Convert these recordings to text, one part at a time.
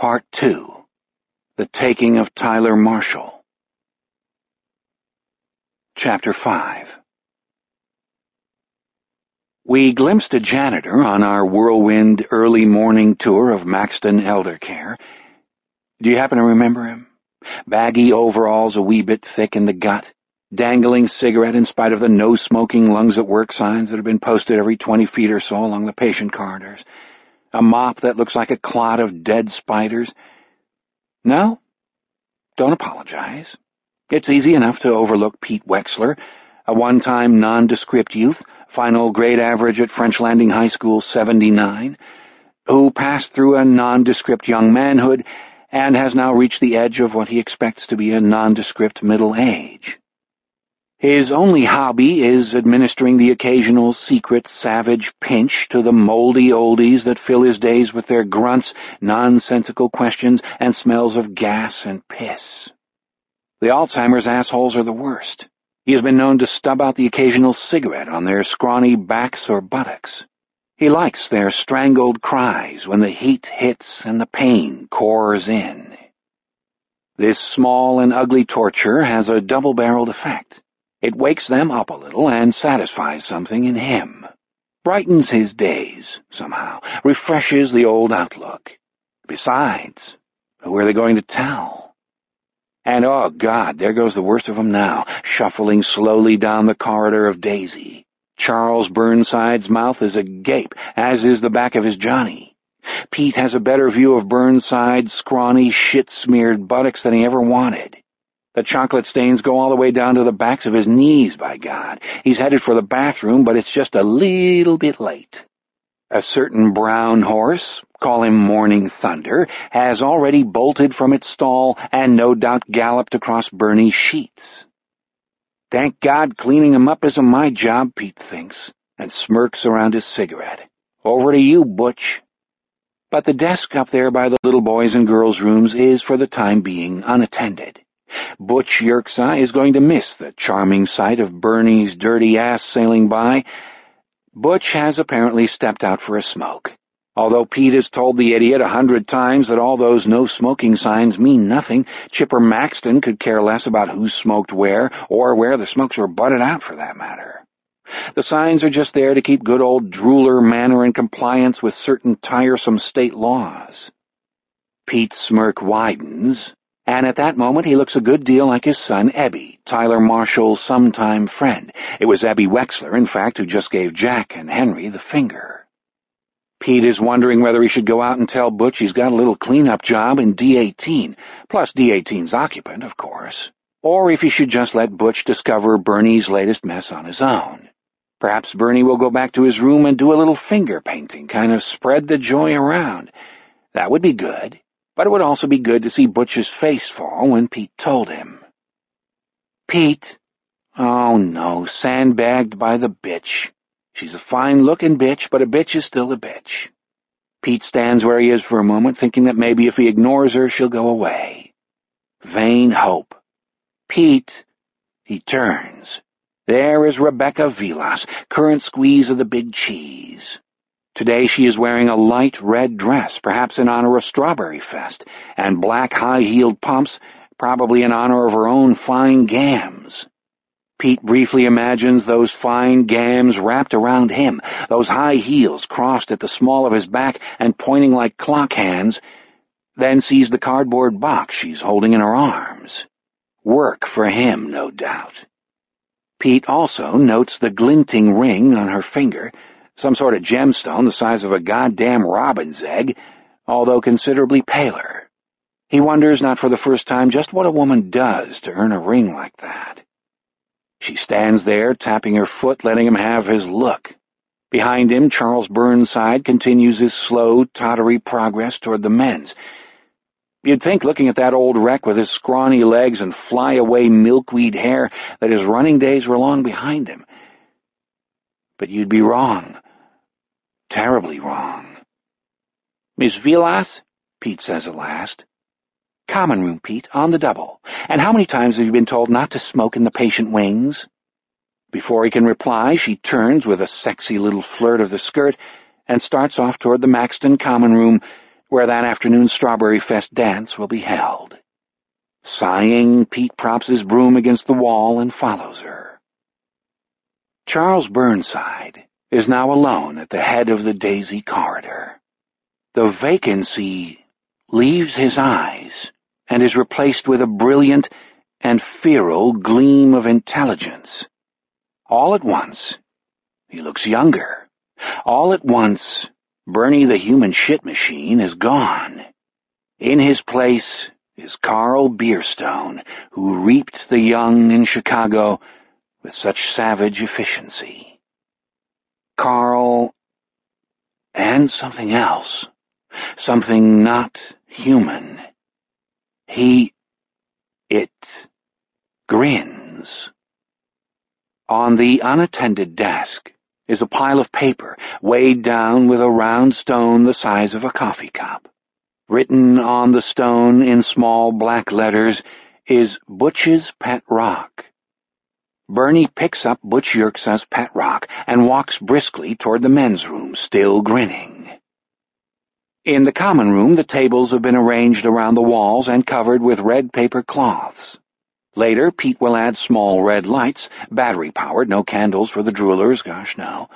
Part 2. The Taking of Tyler Marshall. Chapter 5. We glimpsed a janitor on our whirlwind early morning tour of Maxton Elder Care. Do you happen to remember him? Baggy overalls a wee bit thick in the gut, dangling cigarette in spite of the no-smoking lungs-at-work signs that have been posted every 20 feet or so along the patient corridors. A mop that looks like a clot of dead spiders. No? Don't apologize. It's easy enough to overlook Pete Wexler, a one-time nondescript youth, final grade average at French Landing High School 79, who passed through a nondescript young manhood and has now reached the edge of what he expects to be a nondescript middle age. His only hobby is administering the occasional secret savage pinch to the moldy oldies that fill his days with their grunts, nonsensical questions, and smells of gas and piss. The Alzheimer's assholes are the worst. He has been known to stub out the occasional cigarette on their scrawny backs or buttocks. He likes their strangled cries when the heat hits and the pain cores in. This small and ugly torture has a double-barreled effect. It wakes them up a little and satisfies something in him. Brightens his days, somehow. Refreshes the old outlook. Besides, who are they going to tell? And, oh God, there goes the worst of them now, shuffling slowly down the corridor of Daisy. Charles Burnside's mouth is agape, as is the back of his Johnny. Pete has a better view of Burnside's scrawny, shit-smeared buttocks than he ever wanted. The chocolate stains go all the way down to the backs of his knees, by God. He's headed for the bathroom, but it's just a little bit late. A certain brown horse, call him Morning Thunder, has already bolted from its stall and no doubt galloped across Bernie's sheets. Thank God cleaning him up isn't my job, Pete thinks, and smirks around his cigarette. Over to you, Butch. But the desk up there by the little boys' and girls' rooms is for the time being unattended. Butch Yerxa is going to miss the charming sight of Bernie's dirty ass sailing by. Butch has apparently stepped out for a smoke, although Pete has told the idiot 100 times that all those no-smoking signs mean nothing. Chipper Maxton could care less about who smoked where, or where the smokes were butted out, for that matter. The signs are just there to keep good old Drooler Manor in compliance with certain tiresome state laws. Pete's smirk widens, and at that moment he looks a good deal like his son Ebby, Tyler Marshall's sometime friend. It was Ebby Wexler, in fact, who just gave Jack and Henry the finger. Pete is wondering whether he should go out and tell Butch he's got a little cleanup job in D18, plus D18's occupant, of course, or if he should just let Butch discover Bernie's latest mess on his own. Perhaps Bernie will go back to his room and do a little finger painting, kind of spread the joy around. That would be good. But it would also be good to see Butch's face fall when Pete told him. Pete? Oh, no, sandbagged by the bitch. She's a fine-looking bitch, but a bitch is still a bitch. Pete stands where he is for a moment, thinking that maybe if he ignores her, she'll go away. Vain hope. Pete. He turns. There is Rebecca Vilas, current squeeze of the big cheese. Today she is wearing a light red dress, perhaps in honor of Strawberry Fest, and black high-heeled pumps, probably in honor of her own fine gams. Pete briefly imagines those fine gams wrapped around him, those high heels crossed at the small of his back and pointing like clock hands, then sees the cardboard box she's holding in her arms. Work for him, no doubt. Pete also notes the glinting ring on her finger, some sort of gemstone the size of a goddamn robin's egg, although considerably paler. He wonders, not for the first time, just what a woman does to earn a ring like that. She stands there, tapping her foot, letting him have his look. Behind him, Charles Burnside continues his slow, tottery progress toward the men's. You'd think, looking at that old wreck with his scrawny legs and fly-away milkweed hair, that his running days were long behind him. But you'd be wrong. Terribly wrong. Miss Vilas? Pete says at last. Common room, Pete, on the double. And how many times have you been told not to smoke in the patient wings? Before he can reply, she turns with a sexy little flirt of the skirt and starts off toward the Maxton common room, where that afternoon's Strawberry Fest dance will be held. Sighing, Pete props his broom against the wall and follows her. Charles Burnside is now alone at the head of the Daisy corridor. The vacancy leaves his eyes and is replaced with a brilliant and feral gleam of intelligence. All at once, he looks younger. All at once, Bernie the human shit machine is gone. In his place is Carl Bierstone, who reaped the young in Chicago with such savage efficiency. Carl, and something else, something not human. It grins. On the unattended desk is a pile of paper weighed down with a round stone the size of a coffee cup. Written on the stone in small black letters is Butch's Pet Rock. Bernie picks up Butch Yerkes's pet rock and walks briskly toward the men's room, still grinning. In the common room, the tables have been arranged around the walls and covered with red paper cloths. Later, Pete will add small red lights, battery-powered, no candles for the droolers, gosh no.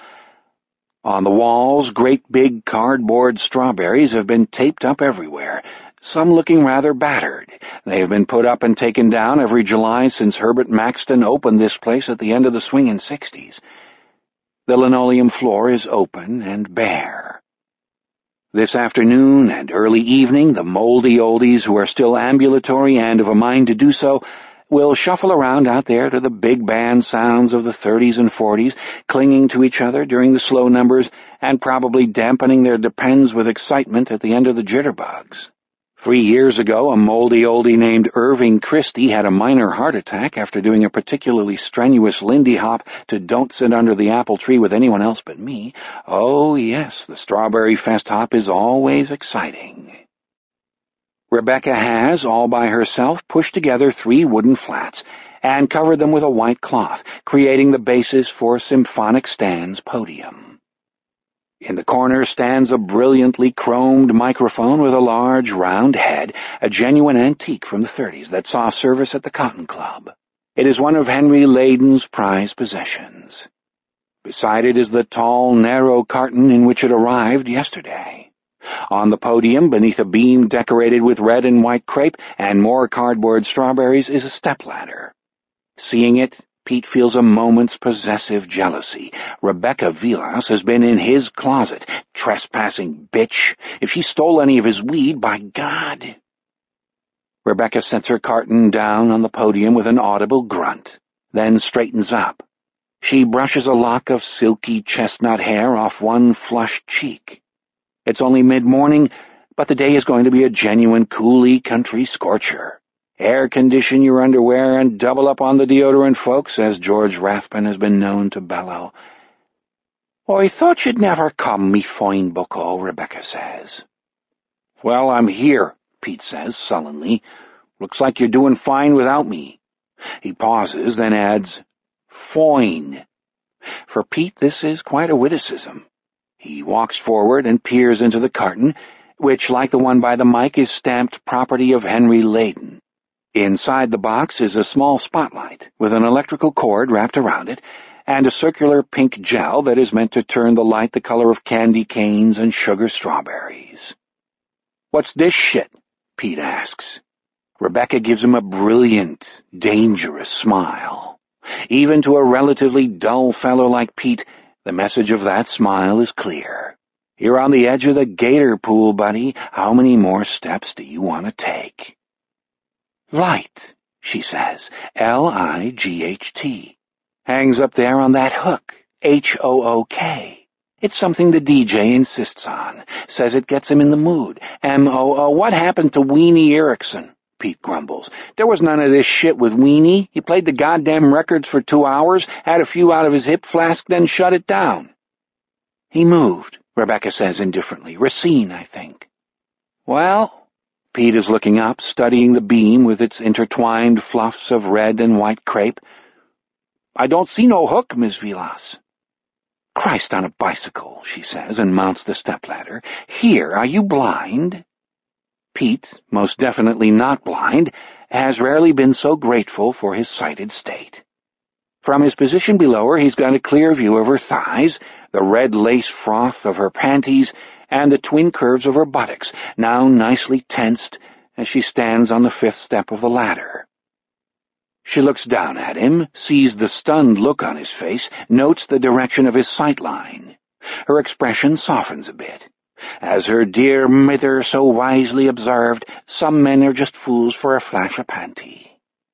On the walls, great big cardboard strawberries have been taped up everywhere, some looking rather battered. They have been put up and taken down every July since Herbert Maxton opened this place at the end of the swingin' 60s. The linoleum floor is open and bare. This afternoon and early evening, the moldy oldies who are still ambulatory and of a mind to do so will shuffle around out there to the big band sounds of the 30s and 40s, clinging to each other during the slow numbers and probably dampening their depends with excitement at the end of the jitterbugs. 3 years ago, a moldy oldie named Irving Christie had a minor heart attack after doing a particularly strenuous Lindy Hop to Don't Sit Under the Apple Tree with Anyone Else But Me. Oh, yes, the Strawberry Fest hop is always exciting. Rebecca has, all by herself, pushed together 3 wooden flats and covered them with a white cloth, creating the basis for Symphonic Stan's podium. In the corner stands a brilliantly chromed microphone with a large, round head, a genuine antique from the 30s that saw service at the Cotton Club. It is one of Henry Layden's prized possessions. Beside it is the tall, narrow carton in which it arrived yesterday. On the podium, beneath a beam decorated with red and white crepe and more cardboard strawberries, is a stepladder. Seeing it, Pete feels a moment's possessive jealousy. Rebecca Vilas has been in his closet. Trespassing bitch. If she stole any of his weed, by God. Rebecca sets her carton down on the podium with an audible grunt, then straightens up. She brushes a lock of silky chestnut hair off one flushed cheek. It's only mid-morning, but the day is going to be a genuine coolie country scorcher. Air condition your underwear and double up on the deodorant, folks, as George Rathbun has been known to bellow. "I thought you'd never come, me fine bucko," Rebecca says. "Well, I'm here," Pete says sullenly. "Looks like you're doing fine without me." He pauses, then adds, "Fine." For Pete, this is quite a witticism. He walks forward and peers into the carton, which, like the one by the mic, is stamped property of Henry Layden. Inside the box is a small spotlight with an electrical cord wrapped around it and a circular pink gel that is meant to turn the light the color of candy canes and sugar strawberries. "What's this shit?" Pete asks. Rebecca gives him a brilliant, dangerous smile. Even to a relatively dull fellow like Pete, the message of that smile is clear. "You're on the edge of the gator pool, buddy. How many more steps do you want to take?" "Light," she says, L-I-G-H-T. "Hangs up there on that hook, H-O-O-K. It's something the DJ insists on. Says it gets him in the mood. M-O-O. What happened to Weenie Erickson?" Pete grumbles. "There was none of this shit with Weenie. He played the goddamn records for 2 hours, had a few out of his hip flask, then shut it down." "He moved," Rebecca says indifferently. "Racine, I think." "Well," Pete is looking up, studying the beam with its intertwined fluffs of red and white crepe. "I don't see no hook, Miss Vilas." "Christ on a bicycle," she says, and mounts the stepladder. "Here, are you blind?" Pete, most definitely not blind, has rarely been so grateful for his sighted state. From his position below her, he's got a clear view of her thighs, the red lace froth of her panties, and the twin curves of her buttocks, now nicely tensed as she stands on the 5th step of the ladder. She looks down at him, sees the stunned look on his face, notes the direction of his sight line. Her expression softens a bit. As her dear mither so wisely observed, some men are just fools for a flash of panty.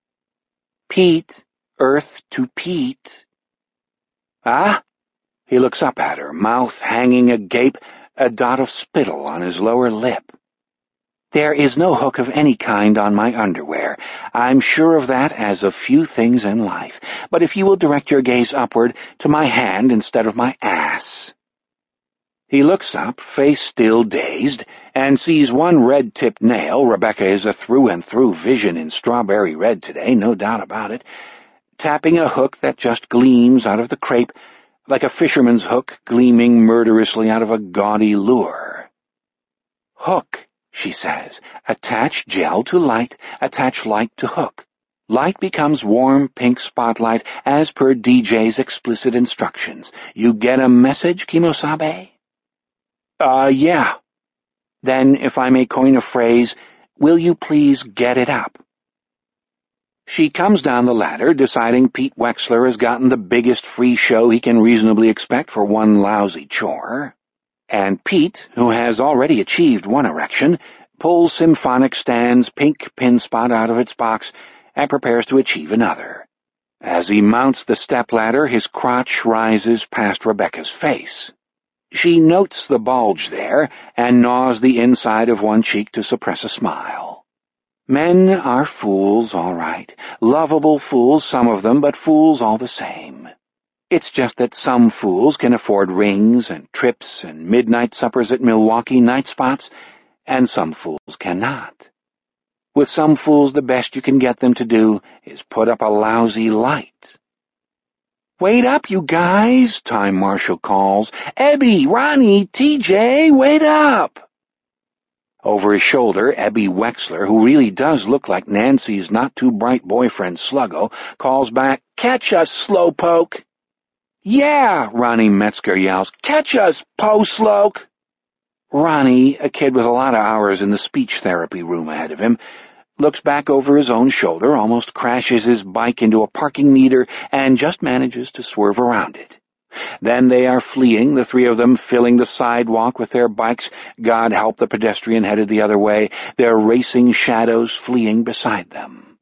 Pete, earth to Pete. Ah? He looks up at her, mouth hanging agape, a dot of spittle on his lower lip. There is no hook of any kind on my underwear. I'm sure of that as of few things in life. But if you will direct your gaze upward to my hand instead of my ass. He looks up, face still dazed, and sees one red-tipped nail. Rebecca is a through-and-through vision in strawberry red today, no doubt about it, tapping a hook that just gleams out of the crepe, like a fisherman's hook gleaming murderously out of a gaudy lure. Hook, she says. Attach gel to light, attach light to hook. Light becomes warm pink spotlight as per DJ's explicit instructions. You get a message, Kimosabe? Yeah. Then, if I may coin a phrase, will you please get it up? She comes down the ladder, deciding Pete Wexler has gotten the biggest free show he can reasonably expect for one lousy chore. And Pete, who has already achieved one erection, pulls Symphonic Stand's pink pin spot out of its box and prepares to achieve another. As he mounts the stepladder, his crotch rises past Rebecca's face. She notes the bulge there and gnaws the inside of one cheek to suppress a smile. Men are fools, all right. Lovable fools, some of them, but fools all the same. It's just that some fools can afford rings and trips and midnight suppers at Milwaukee night spots, and some fools cannot. With some fools, the best you can get them to do is put up a lousy light. "Wait up, you guys," Time Marshall calls. "Ebby, Ronnie, TJ, wait up!" Over his shoulder, Ebby Wexler, who really does look like Nancy's not-too-bright boyfriend Sluggo, calls back, "Catch us, slowpoke!" "Yeah," Ronnie Metzger yells, "Catch us, po-sloke!" Ronnie, a kid with a lot of hours in the speech therapy room ahead of him, looks back over his own shoulder, almost crashes his bike into a parking meter, and just manages to swerve around it. Then they are fleeing, the three of them filling the sidewalk with their bikes. God help the pedestrian headed the other way, their racing shadows fleeing beside them.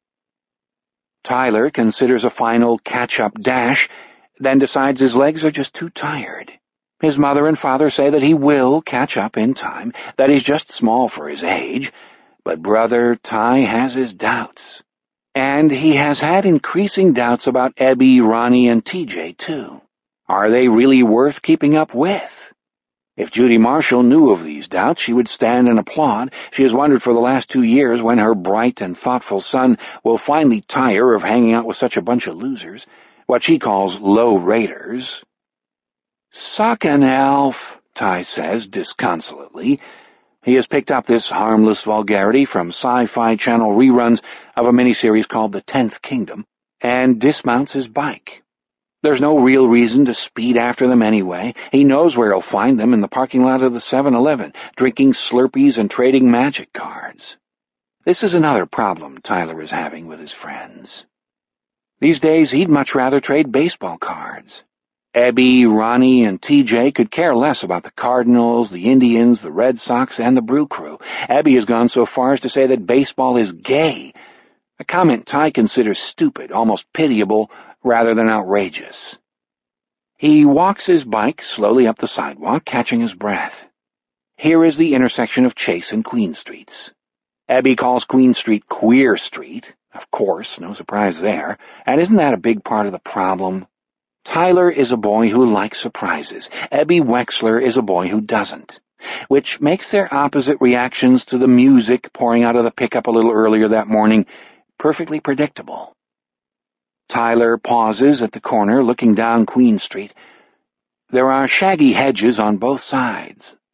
Tyler considers a final catch-up dash, then decides his legs are just too tired. His mother and father say that he will catch up in time, that he's just small for his age, but brother Ty has his doubts. And he has had increasing doubts about Ebby, Ronnie, and TJ, too. Are they really worth keeping up with? If Judy Marshall knew of these doubts, she would stand and applaud. She has wondered for the last 2 years when her bright and thoughtful son will finally tire of hanging out with such a bunch of losers, what she calls low-raters. "Suck an elf," Ty says disconsolately. He has picked up this harmless vulgarity from Sci-Fi Channel reruns of a miniseries called The 10th Kingdom, and dismounts his bike. There's no real reason to speed after them anyway. He knows where he'll find them, in the parking lot of the 7-Eleven, drinking Slurpees and trading magic cards. This is another problem Tyler is having with his friends. These days, he'd much rather trade baseball cards. Ebby, Ronnie, and TJ could care less about the Cardinals, the Indians, the Red Sox, and the Brew Crew. Ebby has gone so far as to say that baseball is gay, a comment Ty considers stupid, almost pitiable, rather than outrageous. He walks his bike slowly up the sidewalk, catching his breath. Here is the intersection of Chase and Queen Streets. Ebby calls Queen Street Queer Street. Of course, no surprise there. And isn't that a big part of the problem? Tyler is a boy who likes surprises. Ebby Wexler is a boy who doesn't, which makes their opposite reactions to the music pouring out of the pickup a little earlier that morning perfectly predictable. Tyler pauses at the corner, looking down Queen Street. There are shaggy hedges on both sides.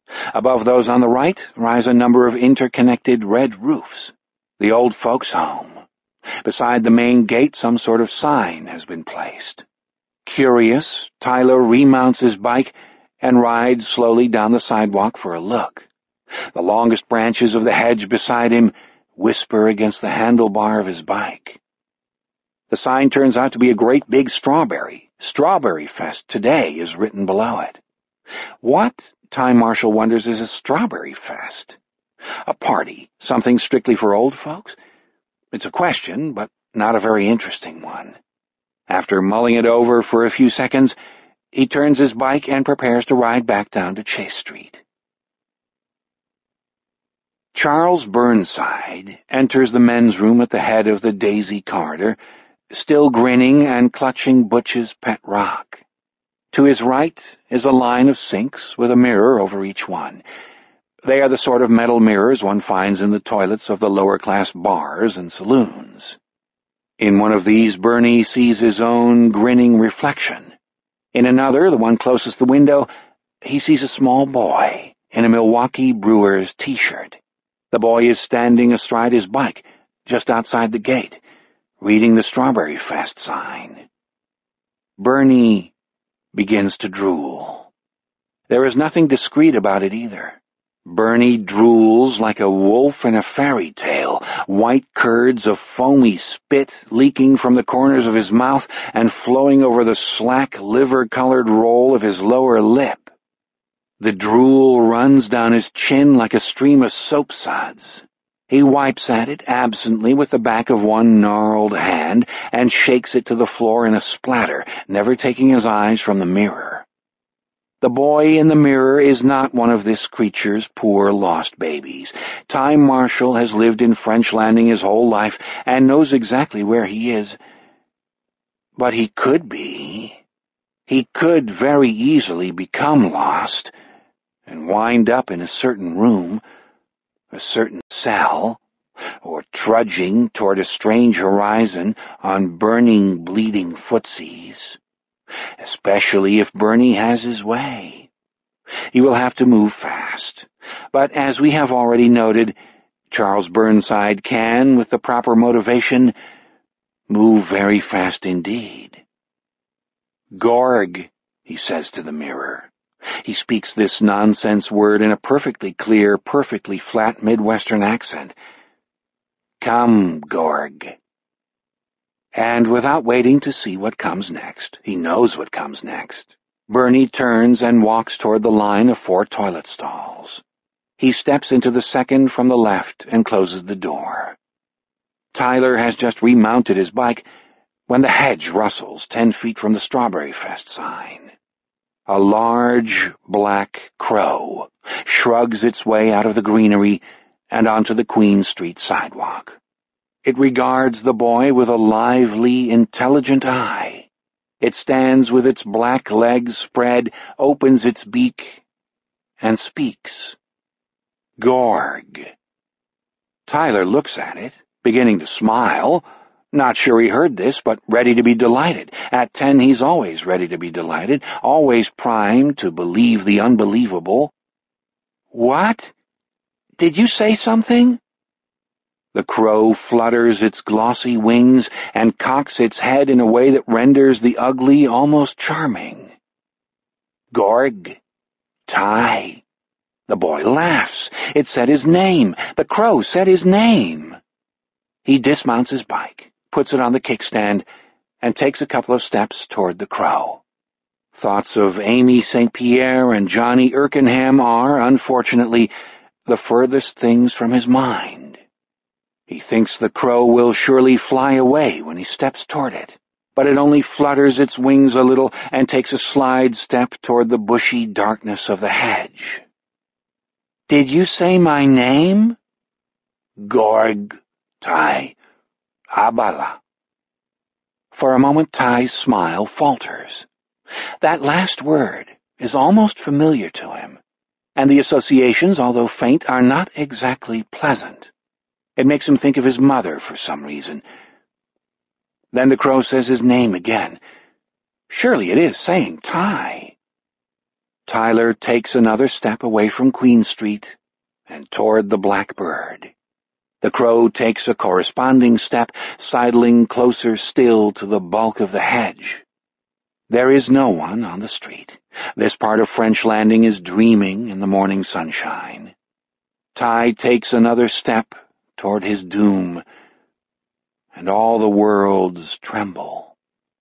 Above those on the right rise a number of interconnected red roofs. The old folks' home. Beside the main gate, some sort of sign has been placed. Curious, Tyler remounts his bike and rides slowly down the sidewalk for a look. The longest branches of the hedge beside him whisper against the handlebar of his bike. The sign turns out to be a great big strawberry. Strawberry Fest today is written below it. What, Time Marshall wonders, is a Strawberry Fest? A party, something strictly for old folks? It's a question, but not a very interesting one. After mulling it over for a few seconds, he turns his bike and prepares to ride back down to Chase Street. Charles Burnside enters the men's room at the head of the Daisy corridor, still grinning and clutching Butch's pet rock. To his right is a line of sinks with a mirror over each one. They are the sort of metal mirrors one finds in the toilets of the lower-class bars and saloons. In one of these, Bernie sees his own grinning reflection. In another, the one closest the window, he sees a small boy in a Milwaukee Brewers t-shirt. The boy is standing astride his bike, just outside the gate, reading the Strawberry Fest sign. Bernie begins to drool. There is nothing discreet about it either. Bernie drools like a wolf in a fairy tale, white curds of foamy spit leaking from the corners of his mouth and flowing over the slack, liver-colored roll of his lower lip. The drool runs down his chin like a stream of soapsuds. He wipes at it absently with the back of one gnarled hand and shakes it to the floor in a splatter, never taking his eyes from the mirror. The boy in the mirror is not one of this creature's poor lost babies. Time Marshall has lived in French Landing his whole life and knows exactly where he is. But he could be. He could very easily become lost and wind up in a certain room, a certain cell, or trudging toward a strange horizon on burning, bleeding footsies. Especially if Bernie has his way. He will have to move fast. But as we have already noted, Charles Burnside can, with the proper motivation, move very fast indeed. Gorg, he says to the mirror. He speaks this nonsense word in a perfectly clear, perfectly flat Midwestern accent. Come, Gorg. And without waiting to see what comes next, he knows what comes next, Bernie turns and walks toward the line of 4 toilet stalls. He steps into the second from the left and closes the door. Tyler has just remounted his bike when the hedge rustles 10 feet from the Strawberry Fest sign. A large black crow shrugs its way out of the greenery and onto the Queen Street sidewalk. It regards the boy with a lively, intelligent eye. It stands with its black legs spread, opens its beak, and speaks. Gorg. Tyler looks at it, beginning to smile. Not sure he heard this, but ready to be delighted. At 10, he's always ready to be delighted, always primed to believe the unbelievable. What? Did you say something? The crow flutters its glossy wings and cocks its head in a way that renders the ugly almost charming. Gorg. Ty. The boy laughs. It said his name. The crow said his name. He dismounts his bike, puts it on the kickstand, and takes a couple of steps toward the crow. Thoughts of Amy St. Pierre and Johnny Erkenham are, unfortunately, the furthest things from his mind. He thinks the crow will surely fly away when he steps toward it, but it only flutters its wings a little and takes a slide step toward the bushy darkness of the hedge. Did you say my name? Gorg, Ty, Abala. For a moment Ty's smile falters. That last word is almost familiar to him, and the associations, although faint, are not exactly pleasant. It makes him think of his mother for some reason. Then the crow says his name again. Surely it is saying Ty. Tyler takes another step away from Queen Street and toward the Blackbird. The crow takes a corresponding step, sidling closer still to the bulk of the hedge. There is no one on the street. This part of French Landing is dreaming in the morning sunshine. Ty takes another step toward his doom, and all the worlds tremble.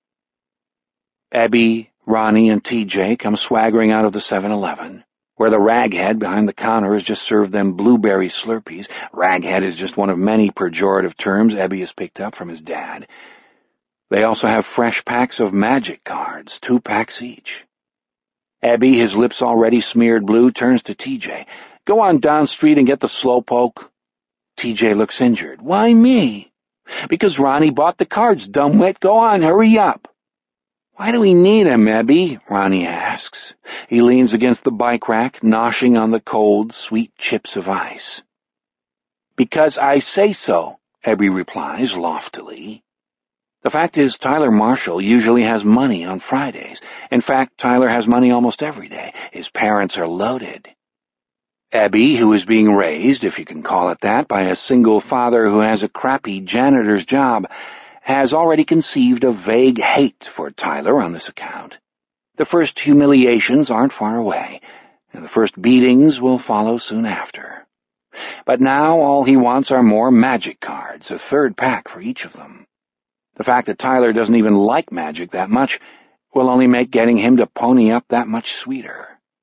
Ebby, Ronnie, and TJ come swaggering out of the 7-Eleven, where the raghead behind the counter has just served them blueberry Slurpees. Raghead is just one of many pejorative terms Ebby has picked up from his dad. They also have fresh packs of magic cards, 2 packs each. Ebby, his lips already smeared blue, turns to TJ. "Go on down street and get the slowpoke." TJ looks injured. "Why me?" "Because Ronnie bought the cards, dumbwit. Go on, hurry up." "Why do we need him, Ebby?" Ronnie asks. He leans against the bike rack, noshing on the cold, sweet chips of ice. "Because I say so," Ebby replies loftily. The fact is, Tyler Marshall usually has money on Fridays. In fact, Tyler has money almost every day. His parents are loaded. Ebby, who is being raised, if you can call it that, by a single father who has a crappy janitor's job, has already conceived a vague hate for Tyler on this account. The first humiliations aren't far away, and the first beatings will follow soon after. But now all he wants are more magic cards, a 3rd pack for each of them. The fact that Tyler doesn't even like magic that much will only make getting him to pony up that much sweeter.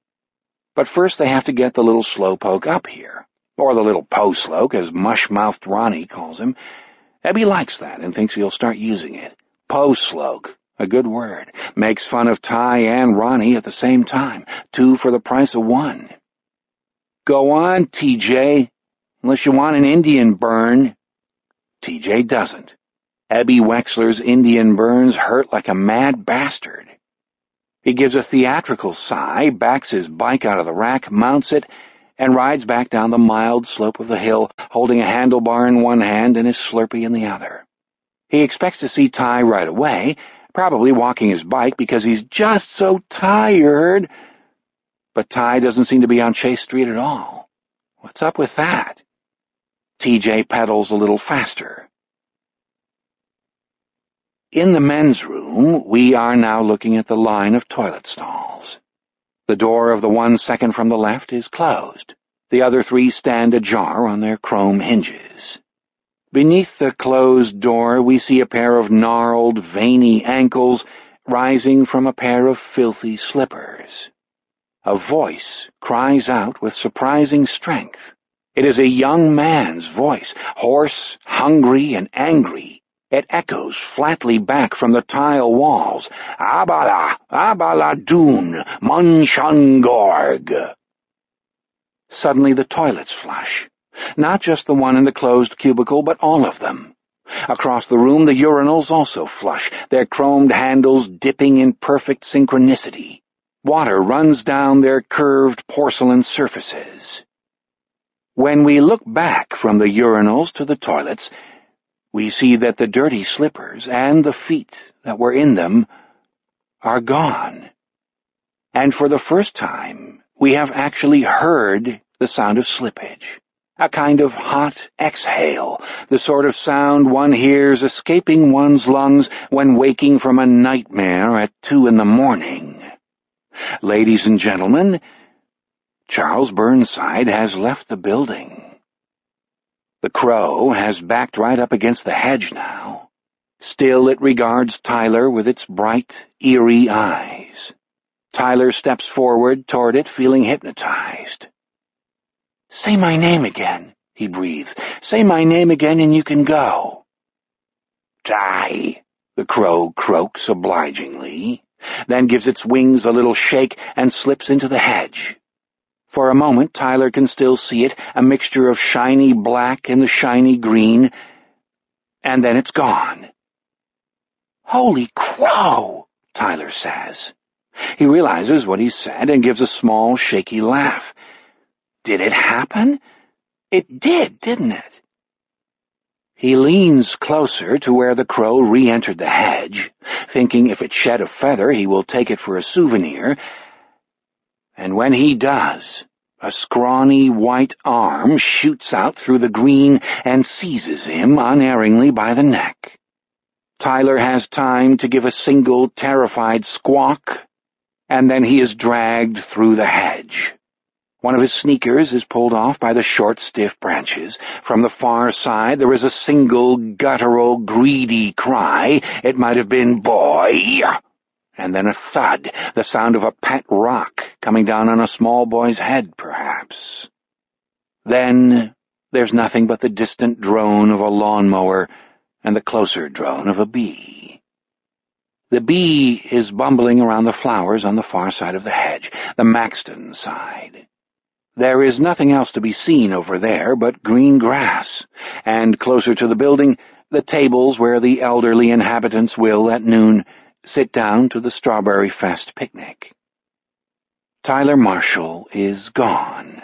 But first they have to get the little slowpoke up here, or the little po-sloke, as mush-mouthed Ronnie calls him. Ebby likes that and thinks he'll start using it. Po-sloke, a good word. Makes fun of Ty and Ronnie at the same time. 2 for the price of 1. "Go on, TJ, unless you want an Indian burn." TJ doesn't. Ebby Wexler's Indian burns hurt like a mad bastard. He gives a theatrical sigh, backs his bike out of the rack, mounts it, and rides back down the mild slope of the hill, holding a handlebar in one hand and his Slurpee in the other. He expects to see Ty right away, probably walking his bike because he's just so tired. But Ty doesn't seem to be on Chase Street at all. What's up with that? TJ pedals a little faster. In the men's room, we are now looking at the line of toilet stalls. The door of the one second from the left is closed. The other 3 stand ajar on their chrome hinges. Beneath the closed door, we see a pair of gnarled, veiny ankles rising from a pair of filthy slippers. A voice cries out with surprising strength. It is a young man's voice, hoarse, hungry, and angry. It echoes flatly back from the tile walls. "Abala, Abala Doon, Munshangorg." Suddenly the toilets flush. Not just the one in the closed cubicle, but all of them. Across the room, the urinals also flush, their chromed handles dipping in perfect synchronicity. Water runs down their curved porcelain surfaces. When we look back from the urinals to the toilets, we see that the dirty slippers and the feet that were in them are gone. And for the first time, we have actually heard the sound of slippage. A kind of hot exhale, the sort of sound one hears escaping one's lungs when waking from a nightmare at 2 a.m. Ladies and gentlemen, Charles Burnside has left the building. The crow has backed right up against the hedge now. Still it regards Tyler with its bright, eerie eyes. Tyler steps forward toward it, feeling hypnotized. "Say my name again," he breathes. "Say my name again and you can go." "Ty," the crow croaks obligingly, then gives its wings a little shake and slips into the hedge. For a moment, Tyler can still see it, a mixture of shiny black and the shiny green, and then it's gone. "Holy crow," Tyler says. He realizes what he said and gives a small, shaky laugh. Did it happen? It did, didn't it? He leans closer to where the crow re-entered the hedge, thinking if it shed a feather he will take it for a souvenir, and when he does, a scrawny white arm shoots out through the green and seizes him unerringly by the neck. Tyler has time to give a single terrified squawk, and then he is dragged through the hedge. One of his sneakers is pulled off by the short, stiff branches. From the far side there is a single guttural, greedy cry. It might have been, "Boy!" And then a thud, the sound of a pet rock coming down on a small boy's head, perhaps. Then there's nothing but the distant drone of a lawnmower and the closer drone of a bee. The bee is bumbling around the flowers on the far side of the hedge, the Maxton side. There is nothing else to be seen over there but green grass, and closer to the building, the tables where the elderly inhabitants will, at noon, sit down to the Strawberry Fest picnic. Tyler Marshall is gone.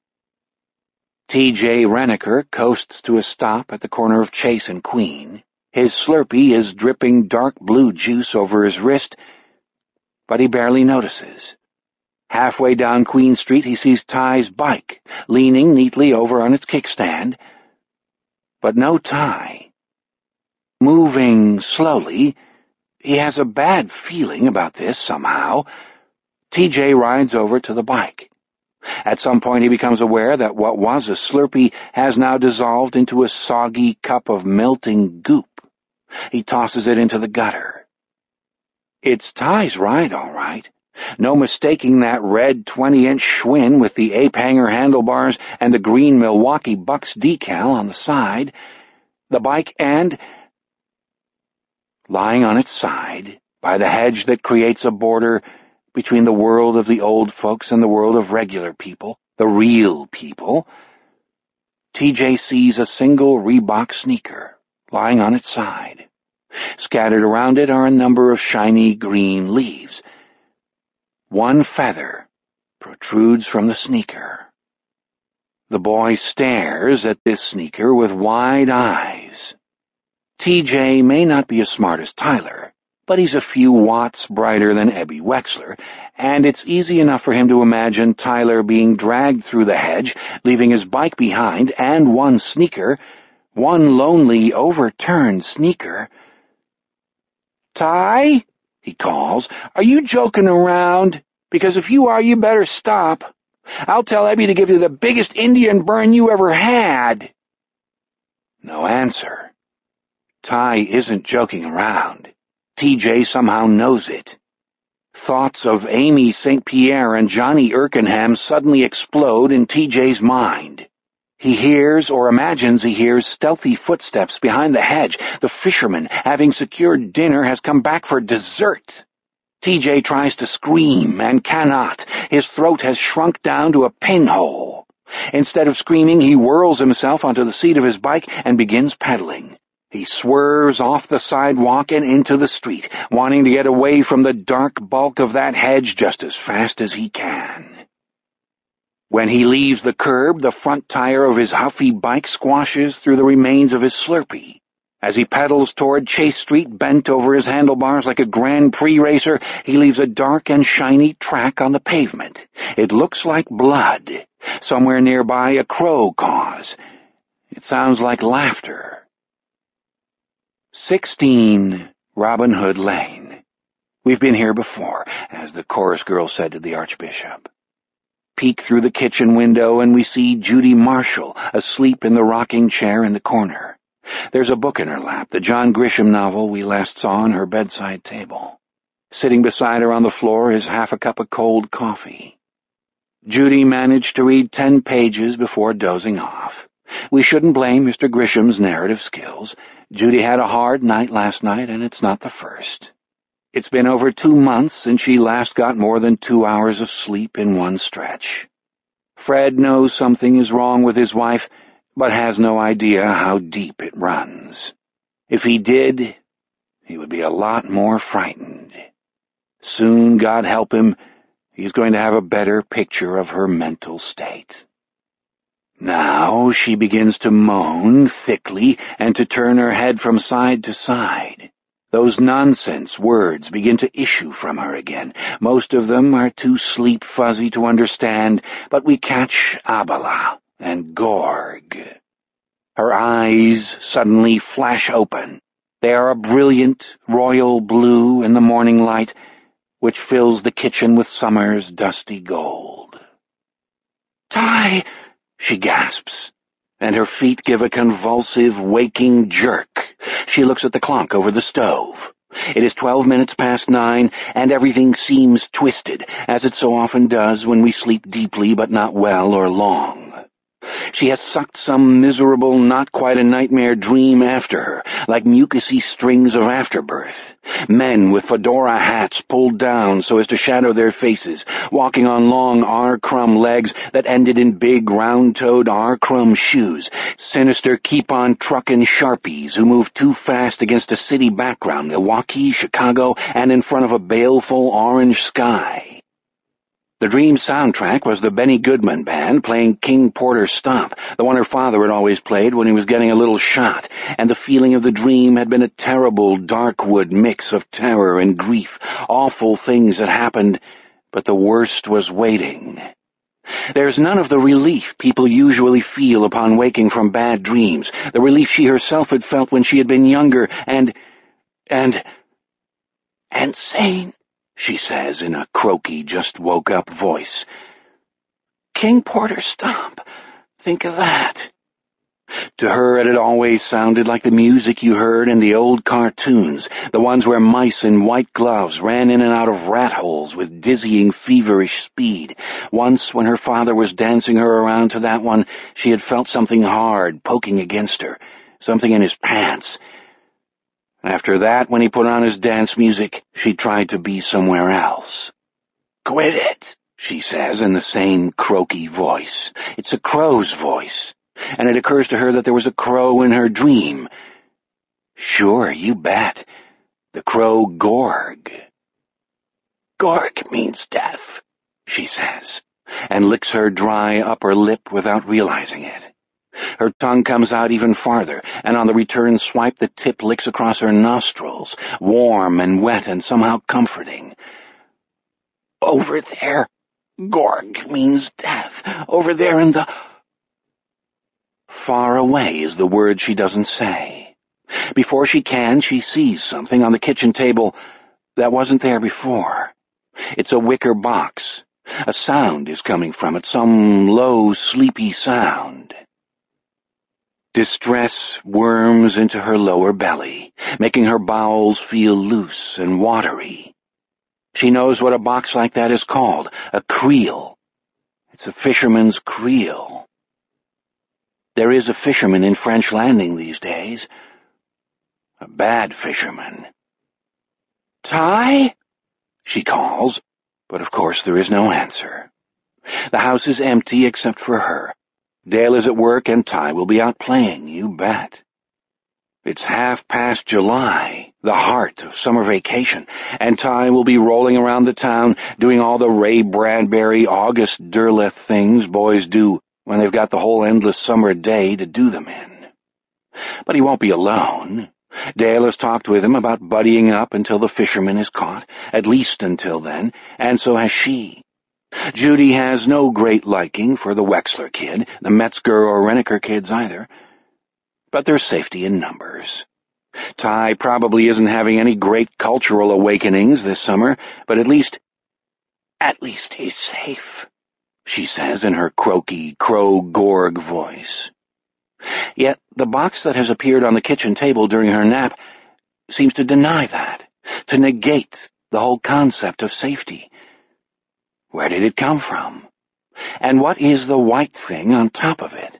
T.J. Renneker coasts to a stop at the corner of Chase and Queen. His Slurpee is dripping dark blue juice over his wrist, but he barely notices. Halfway down Queen Street he sees Ty's bike, leaning neatly over on its kickstand, but no Ty. Moving slowly, he has a bad feeling about this somehow. TJ rides over to the bike. At some point he becomes aware that what was a Slurpee has now dissolved into a soggy cup of melting goop. He tosses it into the gutter. It's Ty's ride, all right. No mistaking that red 20-inch Schwinn with the ape-hanger handlebars and the green Milwaukee Bucks decal on the side. The bike and, lying on its side, by the hedge that creates a border between the world of the old folks and the world of regular people, the real people, TJ sees a single Reebok sneaker lying on its side. Scattered around it are a number of shiny green leaves. One feather protrudes from the sneaker. The boy stares at this sneaker with wide eyes. TJ may not be as smart as Tyler, but he's a few watts brighter than Ebby Wexler, and it's easy enough for him to imagine Tyler being dragged through the hedge, leaving his bike behind and one sneaker, one lonely, overturned sneaker. "Ty?" he calls. "Are you joking around? Because if you are, you better stop. I'll tell Ebby to give you the biggest Indian burn you ever had." No answer. Ty isn't joking around. TJ somehow knows it. Thoughts of Amy St. Pierre and Johnny Erkenham suddenly explode in TJ's mind. He hears, or imagines he hears, stealthy footsteps behind the hedge. The fisherman, having secured dinner, has come back for dessert. TJ tries to scream and cannot. His throat has shrunk down to a pinhole. Instead of screaming, he whirls himself onto the seat of his bike and begins pedaling. He swerves off the sidewalk and into the street, wanting to get away from the dark bulk of that hedge just as fast as he can. When he leaves the curb, the front tire of his huffy bike squashes through the remains of his Slurpee. As he pedals toward Chase Street, bent over his handlebars like a Grand Prix racer, he leaves a dark and shiny track on the pavement. It looks like blood. Somewhere nearby, a crow caws. It sounds like laughter. 16 Robin Hood Lane. We've been here before, as the chorus girl said to the Archbishop. Peek through the kitchen window and we see Judy Marshall asleep in the rocking chair in the corner. There's a book in her lap, the John Grisham novel we last saw on her bedside table. Sitting beside her on the floor is half a cup of cold coffee. Judy managed to read 10 pages before dozing off. We shouldn't blame Mr. Grisham's narrative skills. Judy had a hard night last night, and it's not the first. It's been over 2 months since she last got more than 2 hours of sleep in one stretch. Fred knows something is wrong with his wife, but has no idea how deep it runs. If he did, he would be a lot more frightened. Soon, God help him, he's going to have a better picture of her mental state. Now she begins to moan thickly and to turn her head from side to side. Those nonsense words begin to issue from her again. Most of them are too sleep-fuzzy to understand, but we catch Abala and Gorg. Her eyes suddenly flash open. They are a brilliant royal blue in the morning light, which fills the kitchen with summer's dusty gold. "Ty!" she gasps, and her feet give a convulsive, waking jerk. She looks at the clock over the stove. It is 12 minutes past 9, and everything seems twisted, as it so often does when we sleep deeply but not well or long. She has sucked some miserable, not-quite-a-nightmare dream after her, like mucousy strings of afterbirth. Men with fedora hats pulled down so as to shadow their faces, walking on long R-crumb legs that ended in big, round-toed R-crumb shoes. Sinister keep-on-truckin' Sharpies who move too fast against a city background, Milwaukee, Chicago, and in front of a baleful orange sky. The dream soundtrack was the Benny Goodman Band playing King Porter Stomp, the one her father had always played when he was getting a little shot, and the feeling of the dream had been a terrible Darkwood mix of terror and grief. Awful things had happened, but the worst was waiting. There's none of the relief people usually feel upon waking from bad dreams, the relief she herself had felt when she had been younger and sane, she says in a croaky, just-woke-up voice. King Porter Stomp. Think of that. To her it had always sounded like the music you heard in the old cartoons, the ones where mice in white gloves ran in and out of rat holes with dizzying, feverish speed. Once, when her father was dancing her around to that one, she had felt something hard poking against her, something in his pants. After that, when he put on his dance music, she tried to be somewhere else. Quit it, she says in the same croaky voice. It's a crow's voice, and it occurs to her that there was a crow in her dream. Sure, you bet. The crow Gorg. Gorg means death, she says, and licks her dry upper lip without realizing it. Her tongue comes out even farther, and on the return swipe the tip licks across her nostrils, warm and wet and somehow comforting. Over there, Gorg means death. Over there in the... Far away is the word she doesn't say. Before she can, she sees something on the kitchen table that wasn't there before. It's a wicker box. A sound is coming from it, some low, sleepy sound. Distress worms into her lower belly, making her bowels feel loose and watery. She knows what a box like that is called, a creel. It's a fisherman's creel. There is a fisherman in French Landing these days. A bad fisherman. Ty? She calls, but of course there is no answer. The house is empty except for her. Dale is at work and Ty will be out playing, you bet. It's 1/2 July, the heart of summer vacation, and Ty will be rolling around the town doing all the Ray Bradbury, August Derleth things boys do when they've got the whole endless summer day to do them in. But he won't be alone. Dale has talked with him about buddying up until the fisherman is caught, at least until then, and so has she. Judy has no great liking for the Wexler kid, the Metzger or Renneker kids either. But there's safety in numbers. Ty probably isn't having any great cultural awakenings this summer, but at least he's safe, she says in her croaky, crow-gorg voice. Yet the box that has appeared on the kitchen table during her nap seems to deny that, to negate the whole concept of safety. Where did it come from? And what is the white thing on top of it?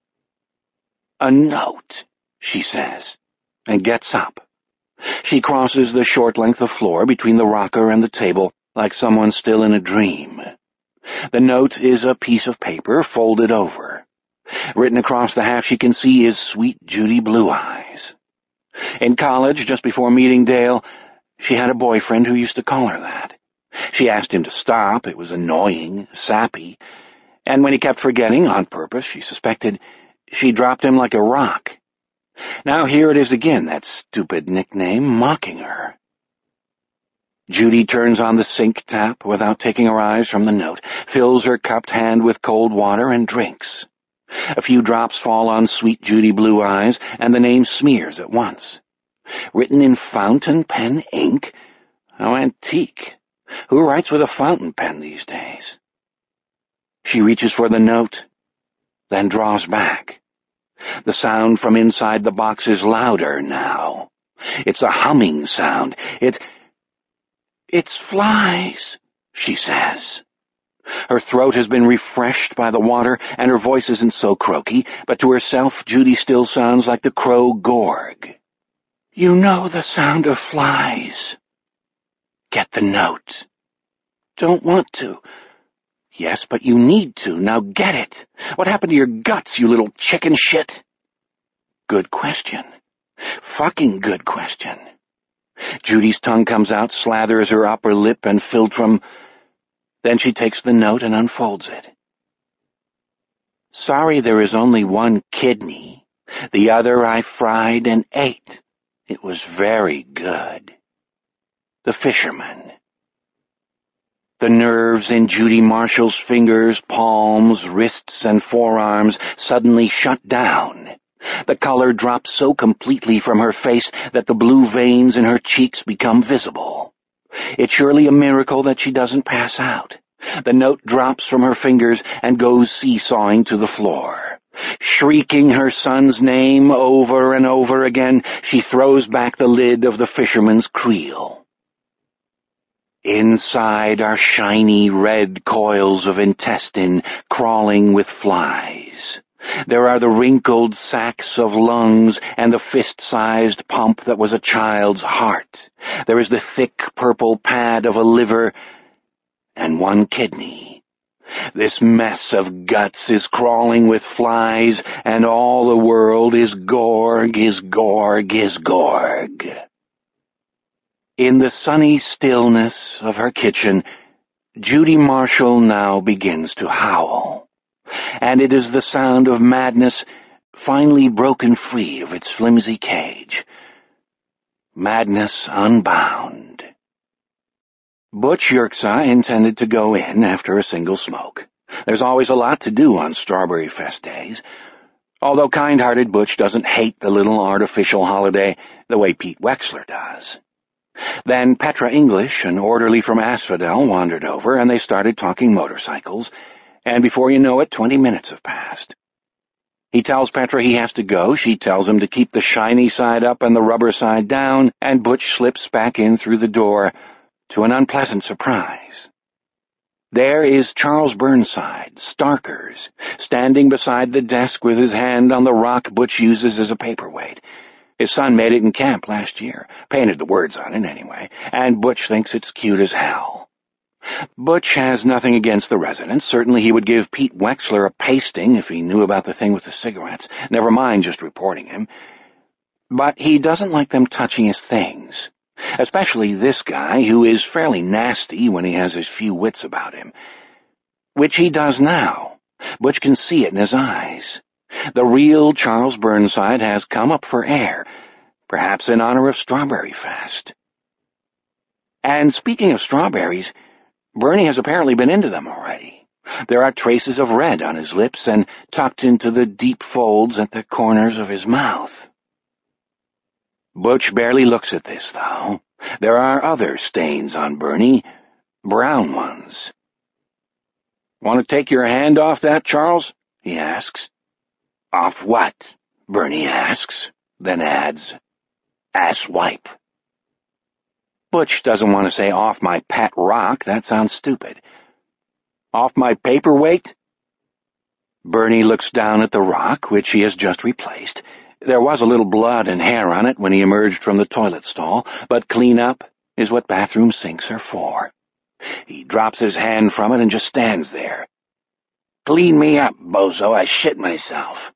A note, she says, and gets up. She crosses the short length of floor between the rocker and the table like someone still in a dream. The note is a piece of paper folded over. Written across the half she can see is Sweet Judy Blue Eyes. In college, just before meeting Dale, she had a boyfriend who used to call her that. She asked him to stop. It was annoying, sappy, and when he kept forgetting, on purpose, she suspected, she dropped him like a rock. Now here it is again, that stupid nickname mocking her. Judy turns on the sink tap without taking her eyes from the note, fills her cupped hand with cold water, and drinks. A few drops fall on sweet Judy blue eyes, and the name smears at once. Written in fountain pen ink? How antique. Who writes with a fountain pen these days? She reaches for the note, then draws back. The sound from inside the box is louder now. It's a humming sound. It's flies, she says. Her throat has been refreshed by the water, and her voice isn't so croaky, but to herself Judy still sounds like the crow Gorg. You know the sound of flies. Get the note. Don't want to. Yes, but you need to. Now get it. What happened to your guts, you little chicken shit? Good question. Fucking good question. Judy's tongue comes out, slathers her upper lip and philtrum. Then she takes the note and unfolds it. Sorry there is only one kidney. The other I fried and ate. It was very good. The fisherman. The nerves in Judy Marshall's fingers, palms, wrists, and forearms suddenly shut down. The color drops so completely from her face that the blue veins in her cheeks become visible. It's surely a miracle that she doesn't pass out. The note drops from her fingers and goes seesawing to the floor. Shrieking her son's name over and over again, she throws back the lid of the fisherman's creel. Inside are shiny red coils of intestine crawling with flies. There are the wrinkled sacs of lungs and the fist-sized pump that was a child's heart. There is the thick purple pad of a liver and one kidney. This mess of guts is crawling with flies, and all the world is Gorg, is Gorg, is Gorg. In the sunny stillness of her kitchen, Judy Marshall now begins to howl, and it is the sound of madness finally broken free of its flimsy cage. Madness unbound. Butch Yerxa intended to go in after a single smoke. There's always a lot to do on Strawberry Fest days, although kind-hearted Butch doesn't hate the little artificial holiday the way Pete Wexler does. Then Petra English, an orderly from Asphodel, wandered over, and they started talking motorcycles, and before you know it, 20 minutes have passed. He tells Petra he has to go, she tells him to keep the shiny side up and the rubber side down, and Butch slips back in through the door to an unpleasant surprise. There is Charles Burnside, Starkers, standing beside the desk with his hand on the rock Butch uses as a paperweight. His son made it in camp last year, painted the words on it anyway, and Butch thinks it's cute as hell. Butch has nothing against the residents. Certainly he would give Pete Wexler a pasting if he knew about the thing with the cigarettes, never mind just reporting him. But he doesn't like them touching his things, especially this guy, who is fairly nasty when he has his few wits about him. Which he does now. Butch can see it in his eyes. The real Charles Burnside has come up for air, perhaps in honor of Strawberry Fest. And speaking of strawberries, Bernie has apparently been into them already. There are traces of red on his lips and tucked into the deep folds at the corners of his mouth. Butch barely looks at this, though. There are other stains on Bernie, brown ones. "Want to take your hand off that, Charles?" he asks. "Off what?" Bernie asks, then adds, "Ass wipe." Butch doesn't want to say off my pet rock, that sounds stupid. "Off my paperweight?" Bernie looks down at the rock, which he has just replaced. There was a little blood and hair on it when he emerged from the toilet stall, but clean-up is what bathroom sinks are for. He drops his hand from it and just stands there. "Clean me up, bozo, I shit myself."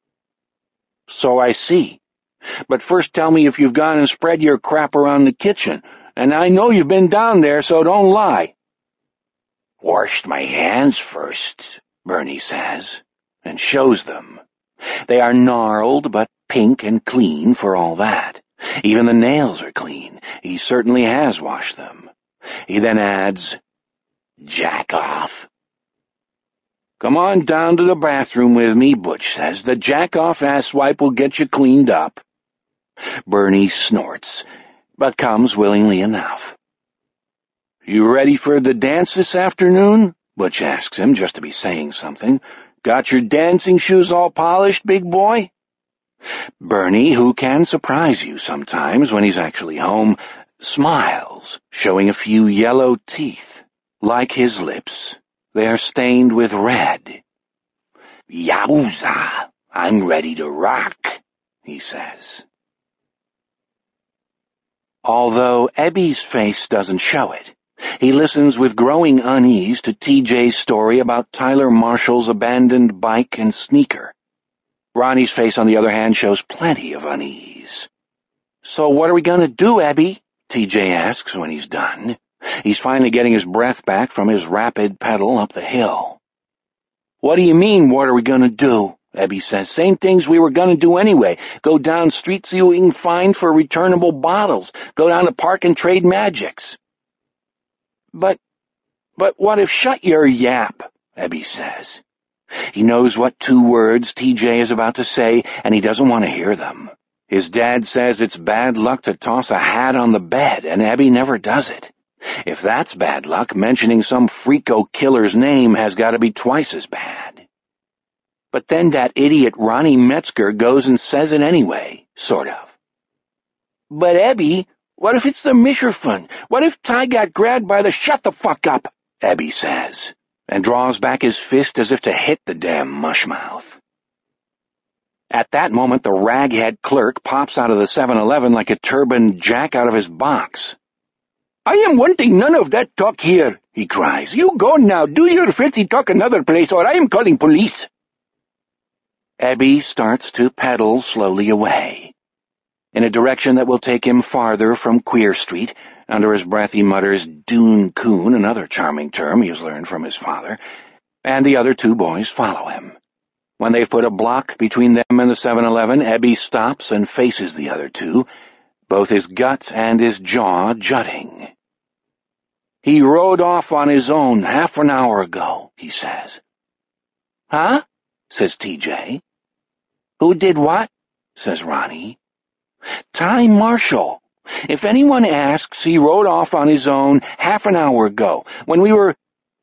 "So I see. But first tell me if you've gone and spread your crap around the kitchen, and I know you've been down there, so don't lie." "Washed my hands first," Bernie says, and shows them. They are gnarled but pink and clean for all that. Even the nails are clean. He certainly has washed them. He then adds, "Jack off." "Come on down to the bathroom with me," Butch says. "The jack-off asswipe will get you cleaned up." Bernie snorts, but comes willingly enough. "You ready for the dance this afternoon?" Butch asks him, just to be saying something. "Got your dancing shoes all polished, big boy?" Bernie, who can surprise you sometimes when he's actually home, smiles, showing a few yellow teeth. Like his lips, they are stained with red. "Yowza, I'm ready to rock," he says. Although Ebby's face doesn't show it, he listens with growing unease to TJ's story about Tyler Marshall's abandoned bike and sneaker. Ronnie's face, on the other hand, shows plenty of unease. "So what are we going to do, Ebby?" TJ asks when he's done. He's finally getting his breath back from his rapid pedal up the hill. "What do you mean, what are we going to do?" Ebby says. "Same things we were going to do anyway. Go down street, see what we can find for returnable bottles. Go down the park and trade magics." But what if..." "Shut your yap," Ebby says. He knows what 2 words TJ is about to say, and he doesn't want to hear them. His dad says it's bad luck to toss a hat on the bed, and Ebby never does it. If that's bad luck, mentioning some freako killer's name has got to be twice as bad. But then that idiot Ronnie Metzger goes and says it anyway, sort of. "But Ebby, what if it's the Mischerfund? What if Ty got grabbed by the..." "Shut the fuck up," Ebby says, and draws back his fist as if to hit the damn mushmouth. At that moment, the raghead clerk pops out of the 7-Eleven like a turbaned Jack out of his box. "I am wanting none of that talk here," he cries. "You go now, do your filthy talk another place, or I am calling police." Ebby starts to pedal slowly away, in a direction that will take him farther from Queer Street. Under his breath he mutters "Dune Coon," another charming term he has learned from his father, and the other 2 boys follow him. When they've put a block between them and the 7-Eleven, Ebby stops and faces the other 2, both his gut and his jaw jutting. "He rode off on his own half an hour ago," he says. "Huh?" says TJ. "Who did what?" says Ronnie. "Ty Marshall. If anyone asks, he rode off on his own half an hour ago, when we were,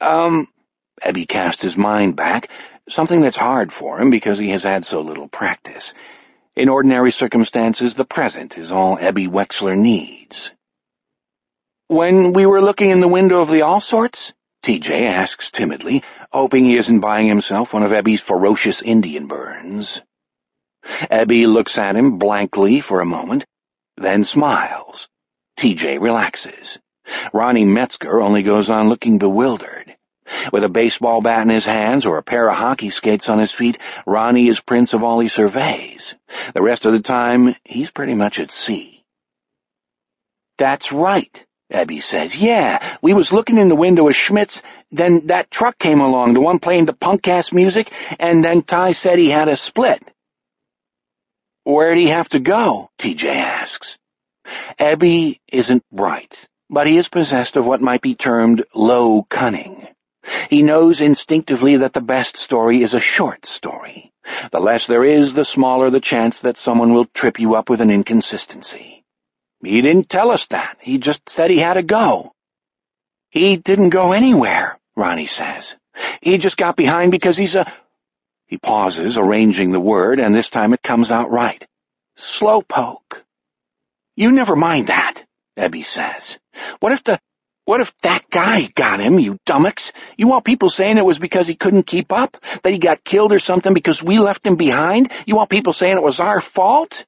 Ebby cast his mind back, something that's hard for him because he has had so little practice. In ordinary circumstances, the present is all Ebby Wexler needs. "When we were looking in the window of the All-Sorts?" TJ asks timidly, hoping he isn't buying himself one of Ebby's ferocious Indian burns. Ebby looks at him blankly for a moment, then smiles. TJ relaxes. Ronnie Metzger only goes on looking bewildered. With a baseball bat in his hands or a pair of hockey skates on his feet, Ronnie is prince of all he surveys. The rest of the time, he's pretty much at sea. "That's right," Ebby says. "Yeah, we was looking in the window of Schmidt's, then that truck came along, the one playing the punk-ass music, and then Ty said he had a split." "Where'd he have to go?" TJ asks. Ebby isn't bright, but he is possessed of what might be termed low cunning. He knows instinctively that the best story is a short story. The less there is, the smaller the chance that someone will trip you up with an inconsistency. "He didn't tell us that. He just said he had to go." "He didn't go anywhere," Ronnie says. "He just got behind because he's a..." He pauses, arranging the word, and this time it comes out right. "Slowpoke." "You never mind that," Ebby says. What if that guy got him, you dummocks? You want people saying it was because he couldn't keep up? That he got killed or something because we left him behind? You want people saying it was our fault?"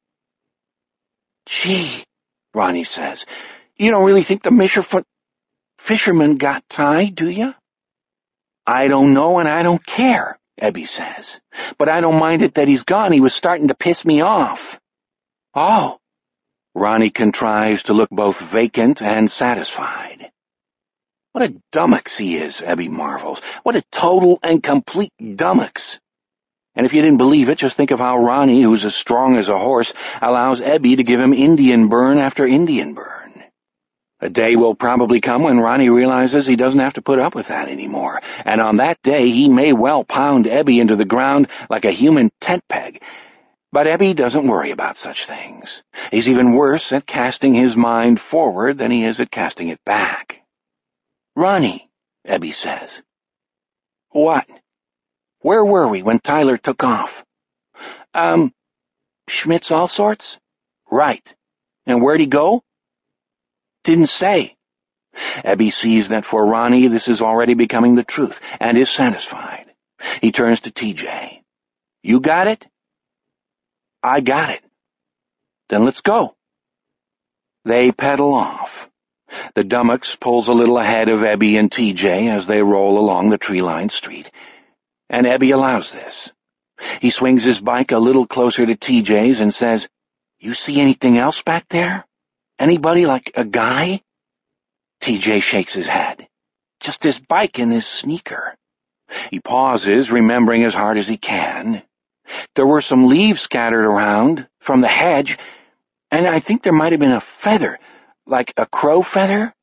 "Gee," Ronnie says, "you don't really think the Mischerfund fisherman got Ty, do you?" "I don't know and I don't care," Ebby says. "But I don't mind it that he's gone. He was starting to piss me off." "Oh." Ronnie contrives to look both vacant and satisfied. What a dummocks he is, Ebby marvels. What a total and complete dummocks. And if you didn't believe it, just think of how Ronnie, who's as strong as a horse, allows Ebby to give him Indian burn after Indian burn. A day will probably come when Ronnie realizes he doesn't have to put up with that anymore, and on that day he may well pound Ebby into the ground like a human tent peg. But Ebby doesn't worry about such things. He's even worse at casting his mind forward than he is at casting it back. "Ronnie," Ebby says. "What? Where were we when Tyler took off?" Schmidt's All Sorts?" "Right. And where'd he go?" "Didn't say." Ebby sees that for Ronnie this is already becoming the truth, and is satisfied. He turns to TJ. "You got it?" "I got it." "Then let's go." They pedal off. The Dummocks pulls a little ahead of Ebby and TJ as they roll along the tree-lined street, and Ebby allows this. He swings his bike a little closer to TJ's and says, "You see anything else back there? Anybody, like a guy?" TJ shakes his head. "Just his bike and his sneaker." He pauses, remembering as hard as he can. "There were some leaves scattered around from the hedge, and I think there might have been a feather, like a crow feather."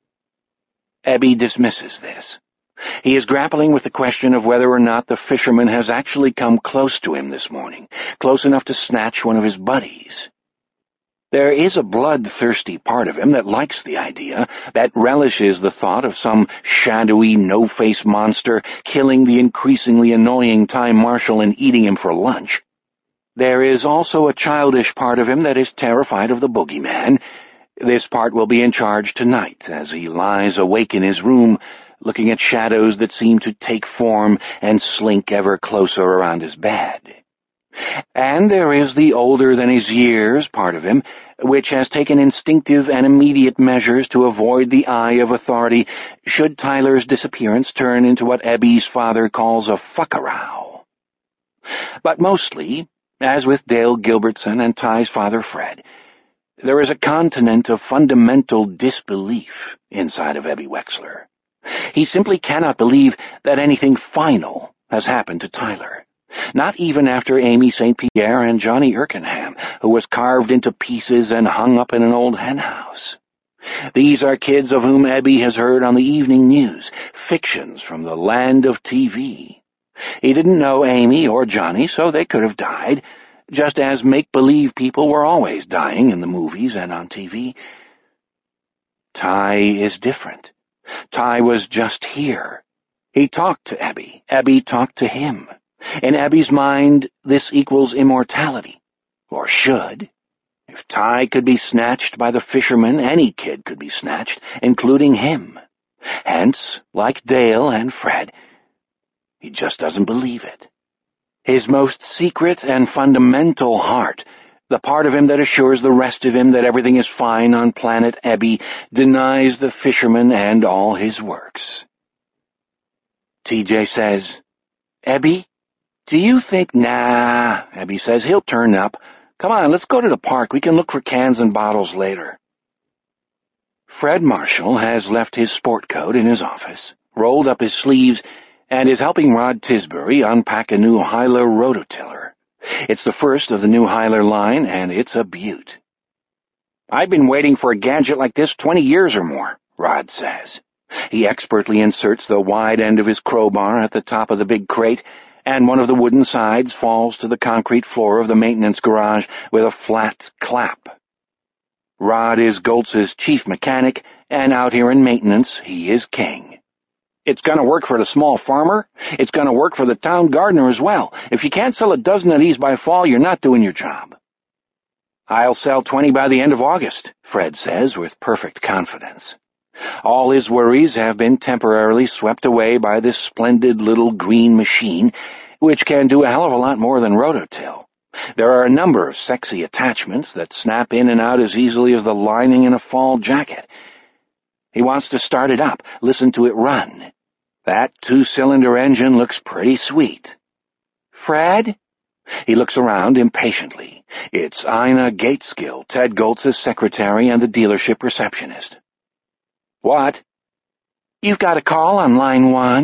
Ebby dismisses this. He is grappling with the question of whether or not the fisherman has actually come close to him this morning, close enough to snatch one of his buddies. There is a bloodthirsty part of him that likes the idea, that relishes the thought of some shadowy, no-face monster killing the increasingly annoying Time Marshal and eating him for lunch. There is also a childish part of him that is terrified of the boogeyman. This part will be in charge tonight as he lies awake in his room, looking at shadows that seem to take form and slink ever closer around his bed. And there is the older-than-his-years part of him, which has taken instinctive and immediate measures to avoid the eye of authority should Tyler's disappearance turn into what Ebby's father calls a fuck-a-row. But mostly, as with Dale Gilbertson and Ty's father Fred, there is a continent of fundamental disbelief inside of Ebby Wexler. He simply cannot believe that anything final has happened to Tyler. Not even after Amy St. Pierre and Johnny Erkenham, who was carved into pieces and hung up in an old henhouse. These are kids of whom Ebby has heard on the evening news, fictions from the land of TV. He didn't know Amy or Johnny, so they could have died, just as make-believe people were always dying in the movies and on TV. Ty is different. Ty was just here. He talked to Ebby. Ebby talked to him. In Ebby's mind, this equals immortality. Or should. If Ty could be snatched by the fisherman, any kid could be snatched, including him. Hence, like Dale and Fred, he just doesn't believe it. His most secret and fundamental heart, the part of him that assures the rest of him that everything is fine on planet Ebby, denies the fisherman and all his works. TJ says, "Ebby, do you think—" "Nah," Ebby says, "he'll turn up. Come on, let's go to the park. We can look for cans and bottles later." Fred Marshall has left his sport coat in his office, rolled up his sleeves, and is helping Rod Tisbury unpack a new Hyler rototiller. It's the first of the new Hyler line, and it's a beaut. "I've been waiting for a gadget like this 20 years or more," Rod says. He expertly inserts the wide end of his crowbar at the top of the big crate, and one of the wooden sides falls to the concrete floor of the maintenance garage with a flat clap. Rod is Goltz's chief mechanic, and out here in maintenance, he is king. "It's going to work for the small farmer. It's going to work for the town gardener as well. If you can't sell a dozen of these by fall, you're not doing your job." "I'll sell 20 by the end of August," Fred says with perfect confidence. All his worries have been temporarily swept away by this splendid little green machine, which can do a hell of a lot more than rototill. There are a number of sexy attachments that snap in and out as easily as the lining in a fall jacket. He wants to start it up, listen to it run. That 2-cylinder engine looks pretty sweet. "Fred?" He looks around impatiently. It's Ina Gateskill, Ted Goltz's secretary and the dealership receptionist. "What?" "You've got a call on line 1.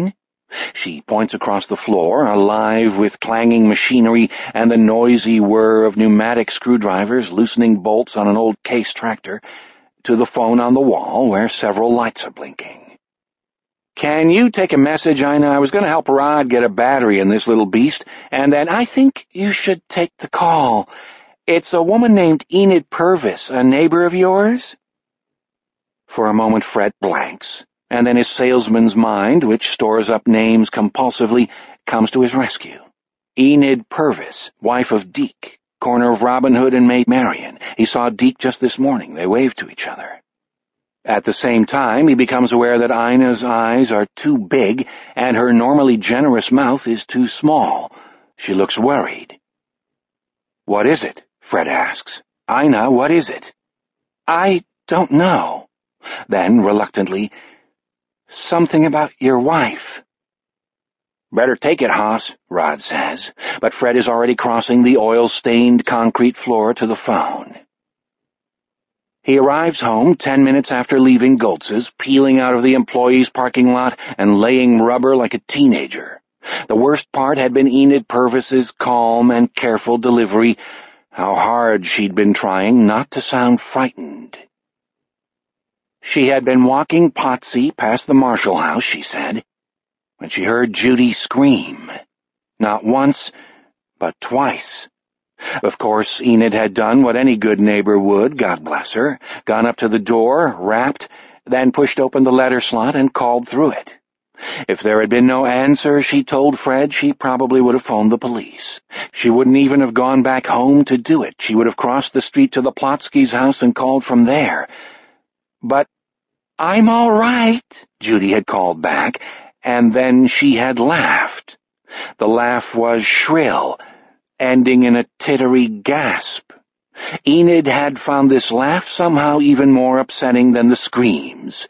She points across the floor, alive with clanging machinery and the noisy whir of pneumatic screwdrivers loosening bolts on an old Case tractor, to the phone on the wall where several lights are blinking. "Can you take a message, Ina? I was going to help Rod get a battery in this little beast, and then I think you should take the call. It's a woman named Enid Purvis, a neighbor of yours?" For a moment Fred blanks, and then his salesman's mind, which stores up names compulsively, comes to his rescue. Enid Purvis, wife of Deke, corner of Robin Hood and Maid Marian. He saw Deke just this morning. They waved to each other. At the same time, he becomes aware that Ina's eyes are too big and her normally generous mouth is too small. She looks worried. "What is it?" Fred asks. "Ina, what is it?" "I don't know." Then, reluctantly, "Something about your wife." "Better take it, Haas," Rod says, but Fred is already crossing the oil-stained concrete floor to the phone. He arrives home 10 minutes after leaving Goltz's, peeling out of the employees' parking lot and laying rubber like a teenager. The worst part had been Enid Purvis's calm and careful delivery, how hard she'd been trying not to sound frightened. She had been walking Potsy past the Marshall house, she said, when she heard Judy scream. Not once, but twice. Of course, Enid had done what any good neighbor would, God bless her, gone up to the door, rapped, then pushed open the letter slot and called through it. If there had been no answer, she told Fred, she probably would have phoned the police. She wouldn't even have gone back home to do it. She would have crossed the street to the Plotskys' house and called from there. But, "I'm all right," Judy had called back, and then she had laughed. The laugh was shrill, ending in a tittery gasp. Enid had found this laugh somehow even more upsetting than the screams.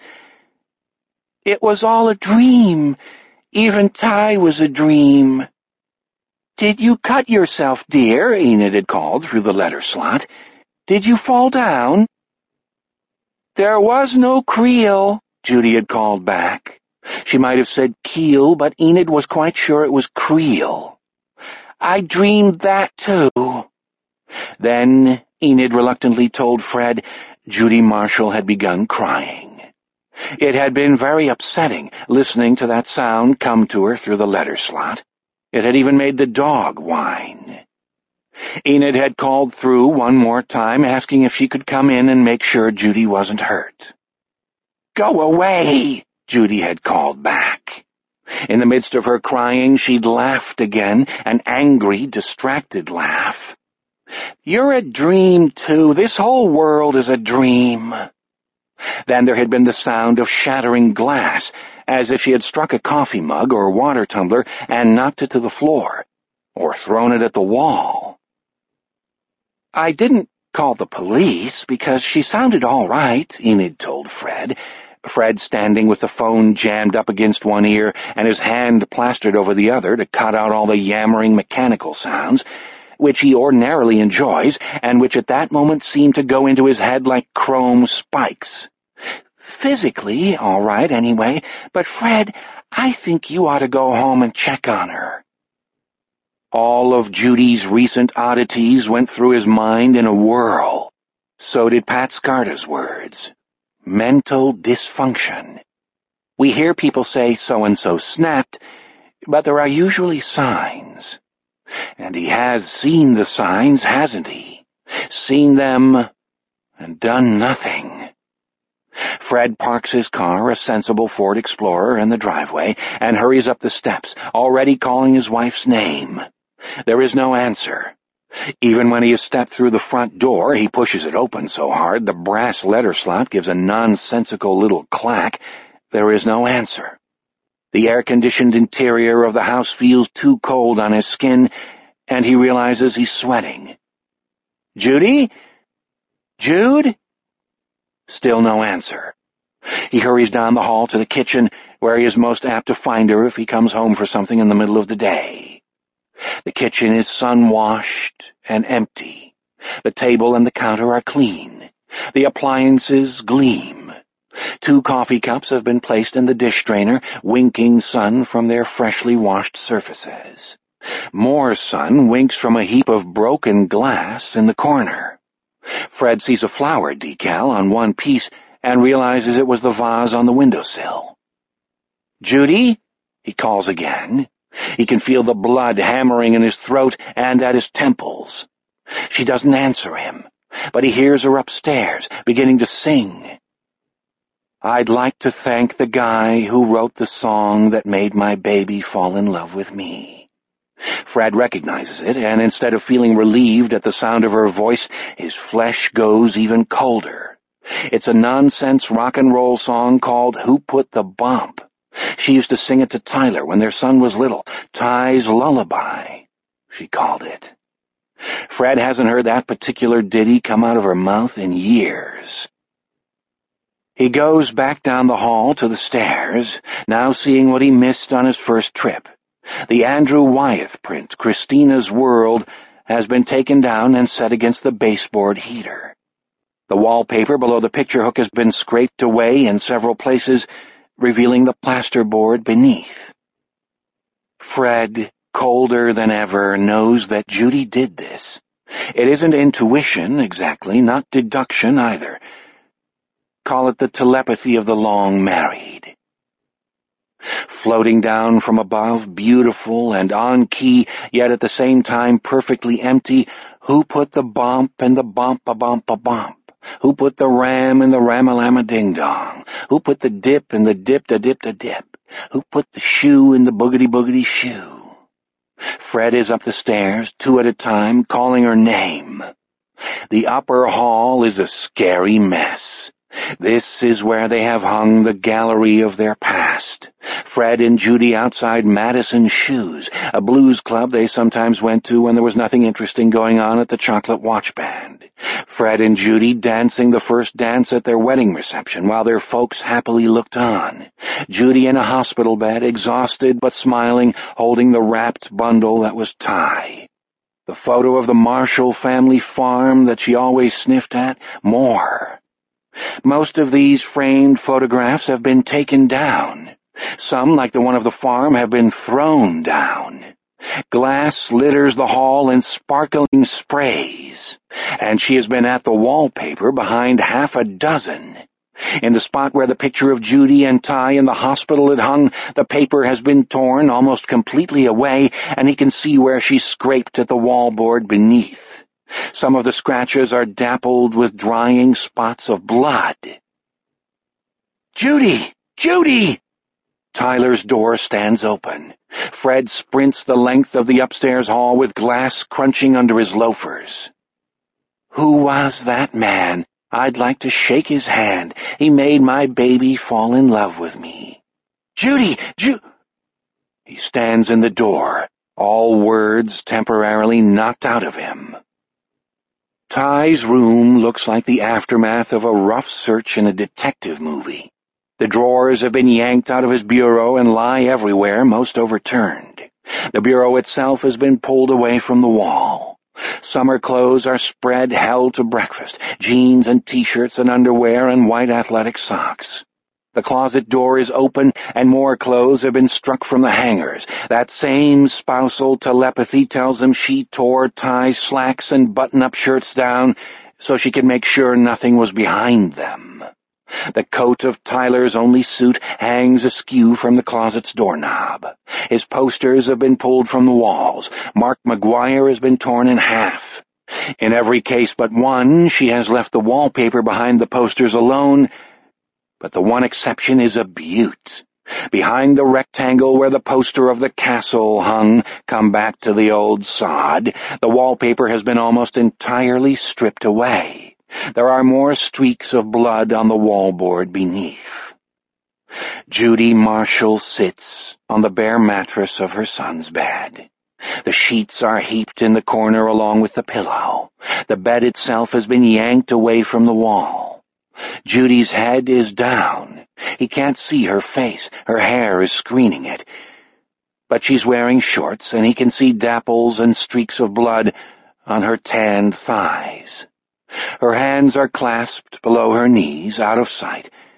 "It was all a dream. Even Ty was a dream." "Did you cut yourself, dear?" Enid had called through the letter slot. "Did you fall down?" "There was no creel," Judy had called back. She might have said keel, but Enid was quite sure it was creel. "I dreamed that, too." Then Enid reluctantly told Fred Judy Marshall had begun crying. It had been very upsetting, listening to that sound come to her through the letter slot. It had even made the dog whine. Enid had called through one more time, asking if she could come in and make sure Judy wasn't hurt. "Go away," Judy had called back. In the midst of her crying, she'd laughed again, an angry, distracted laugh. "You're a dream, too. This whole world is a dream." Then there had been the sound of shattering glass, as if she had struck a coffee mug or water tumbler and knocked it to the floor, or thrown it at the wall. "I didn't call the police because she sounded all right," Enid told Fred. Fred standing with the phone jammed up against one ear and his hand plastered over the other to cut out all the yammering mechanical sounds, which he ordinarily enjoys, and which at that moment seemed to go into his head like chrome spikes. "Physically, all right, anyway, but Fred, I think you ought to go home and check on her." All of Judy's recent oddities went through his mind in a whirl. So did Pat Scarta's words. Mental dysfunction. We hear people say so-and-so snapped, but there are usually signs. And he has seen the signs, hasn't he? Seen them and done nothing. Fred parks his car, a sensible Ford Explorer, in the driveway and hurries up the steps, already calling his wife's name. There is no answer. Even when he has stepped through the front door, he pushes it open so hard the brass letter slot gives a nonsensical little clack. There is no answer. The air-conditioned interior of the house feels too cold on his skin, and he realizes he's sweating. "Judy? Jude?" Still no answer. He hurries down the hall to the kitchen, where he is most apt to find her if he comes home for something in the middle of the day. The kitchen is sun-washed and empty. The table and the counter are clean. The appliances gleam. 2 coffee cups have been placed in the dish drainer, winking sun from their freshly washed surfaces. More sun winks from a heap of broken glass in the corner. Fred sees a flower decal on one piece and realizes it was the vase on the windowsill. "Judy?" he calls again. He can feel the blood hammering in his throat and at his temples. She doesn't answer him, but he hears her upstairs, beginning to sing. "I'd like to thank the guy who wrote the song that made my baby fall in love with me." Fred recognizes it, and instead of feeling relieved at the sound of her voice, his flesh goes even colder. It's a nonsense rock and roll song called "Who Put the Bump?" She used to sing it to Tyler when their son was little. "Ty's Lullaby," she called it. Fred hasn't heard that particular ditty come out of her mouth in years. He goes back down the hall to the stairs, now seeing what he missed on his first trip. The Andrew Wyeth print, Christina's World, has been taken down and set against the baseboard heater. The wallpaper below the picture hook has been scraped away in several places, revealing the plasterboard beneath. Fred, colder than ever, knows that Judy did this. It isn't intuition, exactly, not deduction either. Call it the telepathy of the long married. Floating down from above, beautiful and on-key, yet at the same time perfectly empty, who put the bump and the bump-a-bump-a-bump? Who put the ram in the ram-a-lam-a-ding-dong? Who put the dip in the dip-da-dip-da-dip? Who put the shoe in the boogity-boogity shoe? Fred is up the stairs, 2 at a time, calling her name. The upper hall is a scary mess. This is where they have hung the gallery of their past. Fred and Judy outside Madison's Shoes, a blues club they sometimes went to when there was nothing interesting going on at the Chocolate Watch Band. Fred and Judy dancing the first dance at their wedding reception while their folks happily looked on. Judy in a hospital bed, exhausted but smiling, holding the wrapped bundle that was Ty. The photo of the Marshall family farm that she always sniffed at, more. Most of these framed photographs have been taken down. Some, like the one of the farm, have been thrown down. Glass litters the hall in sparkling sprays, and she has been at the wallpaper behind half a dozen. In the spot where the picture of Judy and Ty in the hospital had hung, the paper has been torn almost completely away, and he can see where she scraped at the wallboard beneath. Some of the scratches are dappled with drying spots of blood. "Judy! Judy!" Tyler's door stands open. Fred sprints the length of the upstairs hall with glass crunching under his loafers. "Who was that man? I'd like to shake his hand. He made my baby fall in love with me." "Judy! He stands in the door, all words temporarily knocked out of him. Ty's room looks like the aftermath of a rough search in a detective movie. The drawers have been yanked out of his bureau and lie everywhere, most overturned. The bureau itself has been pulled away from the wall. Summer clothes are spread hell to breakfast, jeans and t-shirts and underwear and white athletic socks. The closet door is open, and more clothes have been struck from the hangers. That same spousal telepathy tells him she tore Ty's slacks and button-up shirts down so she could make sure nothing was behind them. The coat of Tyler's only suit hangs askew from the closet's doorknob. His posters have been pulled from the walls. Mark McGuire has been torn in half. In every case but one, she has left the wallpaper behind the posters alone, but the one exception is a beaut. Behind the rectangle where the poster of the castle hung, come back to the old sod, the wallpaper has been almost entirely stripped away. There are more streaks of blood on the wallboard beneath. Judy Marshall sits on the bare mattress of her son's bed. The sheets are heaped in the corner along with the pillow. The bed itself has been yanked away from the wall. Judy's head is down. He can't see her face. Her hair is screening it. But she's wearing shorts, and he can see dapples and streaks of blood on her tanned thighs. Her hands are clasped below her knees, out of sight,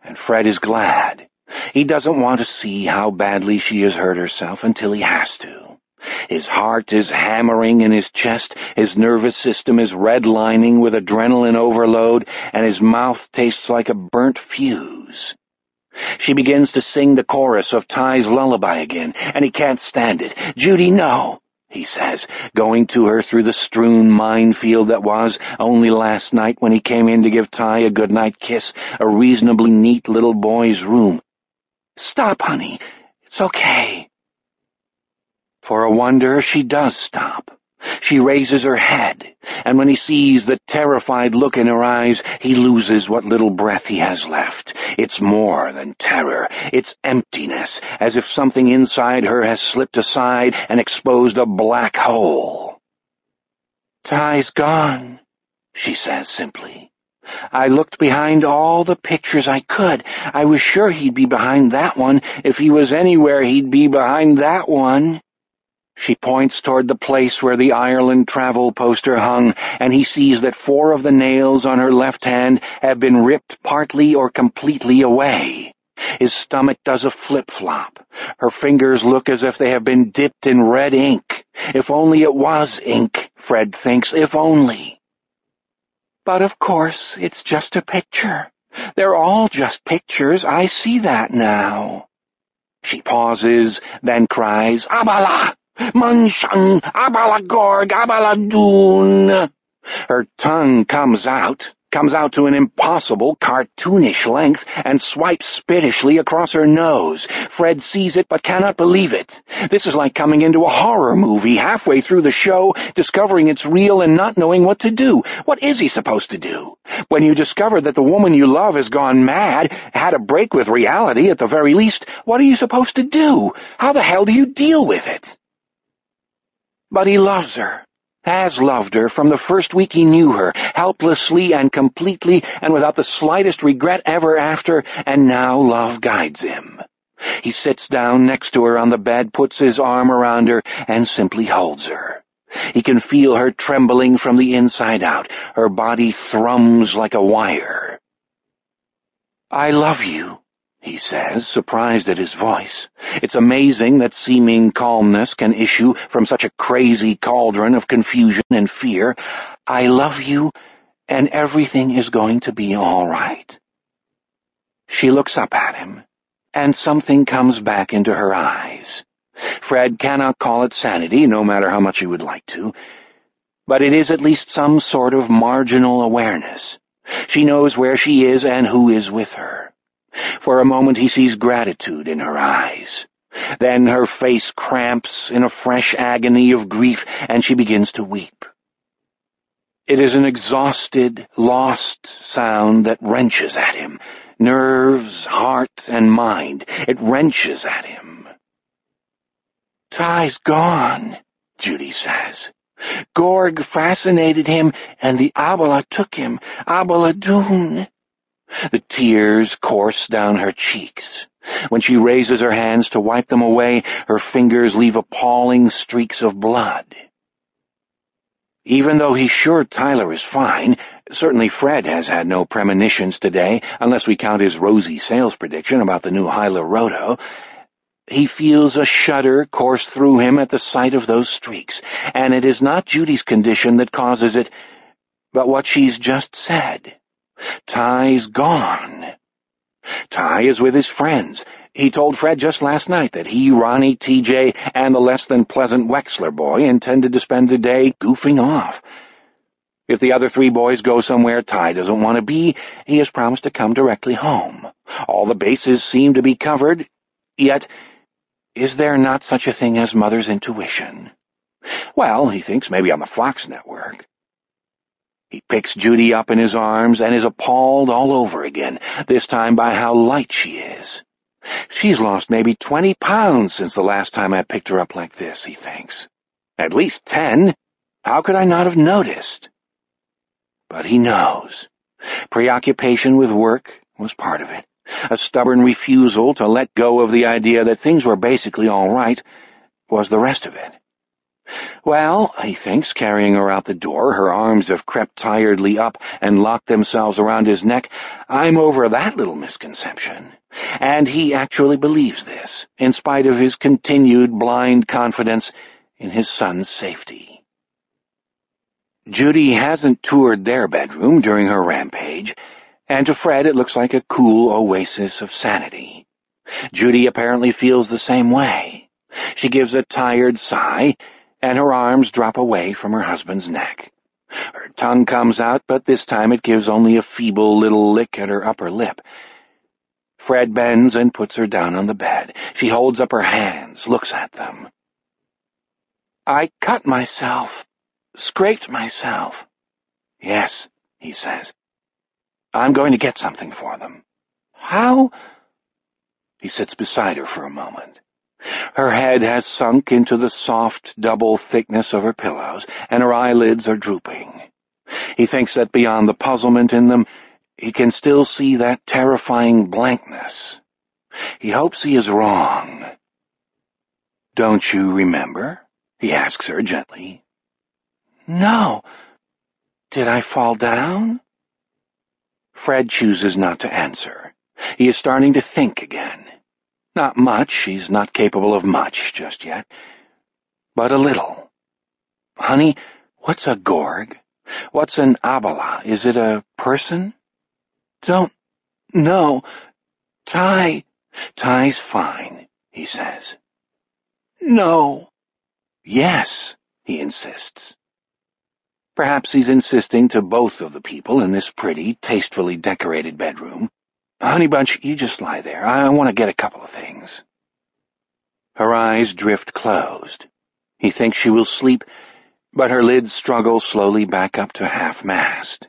and Fred is glad. He doesn't want to see how badly she has hurt herself until he has to. His heart is hammering in his chest, his nervous system is redlining with adrenaline overload, and his mouth tastes like a burnt fuse. She begins to sing the chorus of Ty's lullaby again, and he can't stand it. "Judy, no," he says, going to her through the strewn minefield that was, only last night when he came in to give Ty a goodnight kiss, a reasonably neat little boy's room. "Stop, honey. It's okay." For a wonder, she does stop. She raises her head, and when he sees the terrified look in her eyes, he loses what little breath he has left. It's more than terror. It's emptiness, as if something inside her has slipped aside and exposed a black hole. "Ty's gone," she says simply. "I looked behind all the pictures I could. I was sure he'd be behind that one. If he was anywhere, he'd be behind that one." She points toward the place where the Ireland travel poster hung, and he sees that 4 of the nails on her left hand have been ripped partly or completely away. His stomach does a flip-flop. Her fingers look as if they have been dipped in red ink. If only it was ink, Fred thinks, if only. But of course, it's just a picture. They're all just pictures. I see that now. She pauses, then cries, "Abala! Munshan! Abala Gorg! Abala Doon!" Her tongue comes out to an impossible, cartoonish length, and swipes spittishly across her nose. Fred sees it but cannot believe it. This is like coming into a horror movie, halfway through the show, discovering it's real and not knowing what to do. What is he supposed to do? When you discover that the woman you love has gone mad, had a break with reality at the very least, what are you supposed to do? How the hell do you deal with it? But he loves her. Has loved her from the first week he knew her, helplessly and completely and without the slightest regret ever after, and now love guides him. He sits down next to her on the bed, puts his arm around her, and simply holds her. He can feel her trembling from the inside out. Her body thrums like a wire. "I love you," he says, surprised at his voice. It's amazing that seeming calmness can issue from such a crazy cauldron of confusion and fear. "I love you, and everything is going to be all right." She looks up at him, and something comes back into her eyes. Fred cannot call it sanity, no matter how much he would like to, but it is at least some sort of marginal awareness. She knows where she is and who is with her. For a moment he sees gratitude in her eyes. Then her face cramps in a fresh agony of grief, and she begins to weep. It is an exhausted, lost sound that wrenches at him. Nerves, heart, and mind. It wrenches at him. "Ty's gone," Judy says. "Gorg fascinated him, and the Abala took him. Abala Doon." The tears course down her cheeks. When she raises her hands to wipe them away, her fingers leave appalling streaks of blood. Even though he's sure Tyler is fine, certainly Fred has had no premonitions today, unless we count his rosy sales prediction about the new Hyla Roto, he feels a shudder course through him at the sight of those streaks, and it is not Judy's condition that causes it, but what she's just said. Ty's gone. Ty is with his friends. He told Fred just last night that he, Ronnie, TJ, and the less-than-pleasant Wexler boy intended to spend the day goofing off. If the other 3 boys go somewhere Ty doesn't want to be, he has promised to come directly home. All the bases seem to be covered, yet is there not such a thing as mother's intuition? Well, he thinks maybe on the Fox network. He picks Judy up in his arms and is appalled all over again, this time by how light she is. She's lost maybe 20 pounds since the last time I picked her up like this, he thinks. At least 10. How could I not have noticed? But he knows. Preoccupation with work was part of it. A stubborn refusal to let go of the idea that things were basically all right was the rest of it. Well, he thinks, carrying her out the door, her arms have crept tiredly up and locked themselves around his neck, I'm over that little misconception. And he actually believes this, in spite of his continued blind confidence in his son's safety. Judy hasn't toured their bedroom during her rampage, and to Fred it looks like a cool oasis of sanity. Judy apparently feels the same way. She gives a tired sigh, and her arms drop away from her husband's neck. Her tongue comes out, but this time it gives only a feeble little lick at her upper lip. Fred bends and puts her down on the bed. She holds up her hands, looks at them. I cut myself. Scraped myself. Yes, he says. I'm going to get something for them. How? He sits beside her for a moment. Her head has sunk into the soft, double thickness of her pillows, and her eyelids are drooping. He thinks that beyond the puzzlement in them, he can still see that terrifying blankness. He hopes he is wrong. Don't you remember? He asks her gently. No. Did I fall down? Fred chooses not to answer. He is starting to think again. Not much, he's not capable of much just yet. But a little. Honey, what's a Gorg? What's an Abala? Is it a person? Don't know. Ty. Ty's fine, he says. No. Yes, he insists. Perhaps he's insisting to both of the people in this pretty, tastefully decorated bedroom. Honey Bunch, you just lie there. I want to get a couple of things. Her eyes drift closed. He thinks she will sleep, but her lids struggle slowly back up to half-mast.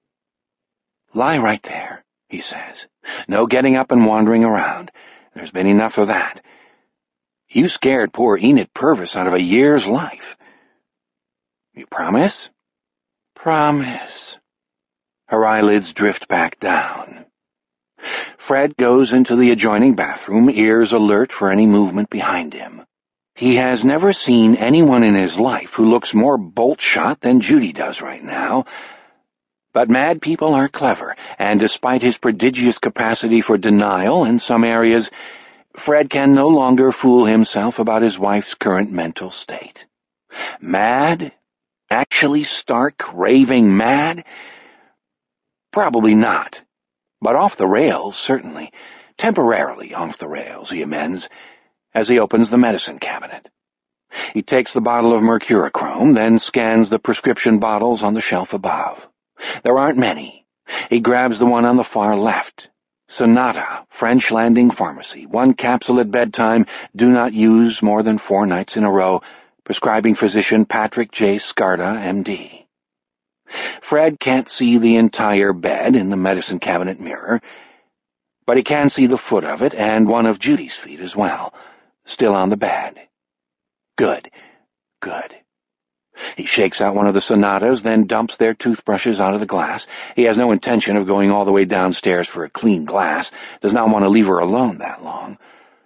Lie right there, he says. No getting up and wandering around. There's been enough of that. You scared poor Enid Purvis out of a year's life. You promise? Promise. Her eyelids drift back down. Fred goes into the adjoining bathroom, ears alert for any movement behind him. He has never seen anyone in his life who looks more bolt-shot than Judy does right now. But mad people are clever, and despite his prodigious capacity for denial in some areas, Fred can no longer fool himself about his wife's current mental state. Mad? Actually stark, raving mad? Probably not. But off the rails, certainly. Temporarily off the rails, he amends, as he opens the medicine cabinet. He takes the bottle of mercurochrome, then scans the prescription bottles on the shelf above. There aren't many. He grabs the one on the far left. Sonata, French Landing Pharmacy. 1 capsule at bedtime. Do not use more than 4 nights in a row. Prescribing physician Patrick J. Scarda, M.D. Fred can't see the entire bed in the medicine cabinet mirror, but he can see the foot of it and one of Judy's feet as well, still on the bed. Good, good. He shakes out one of the Sonatas, then dumps their toothbrushes out of the glass. He has no intention of going all the way downstairs for a clean glass, does not want to leave her alone that long.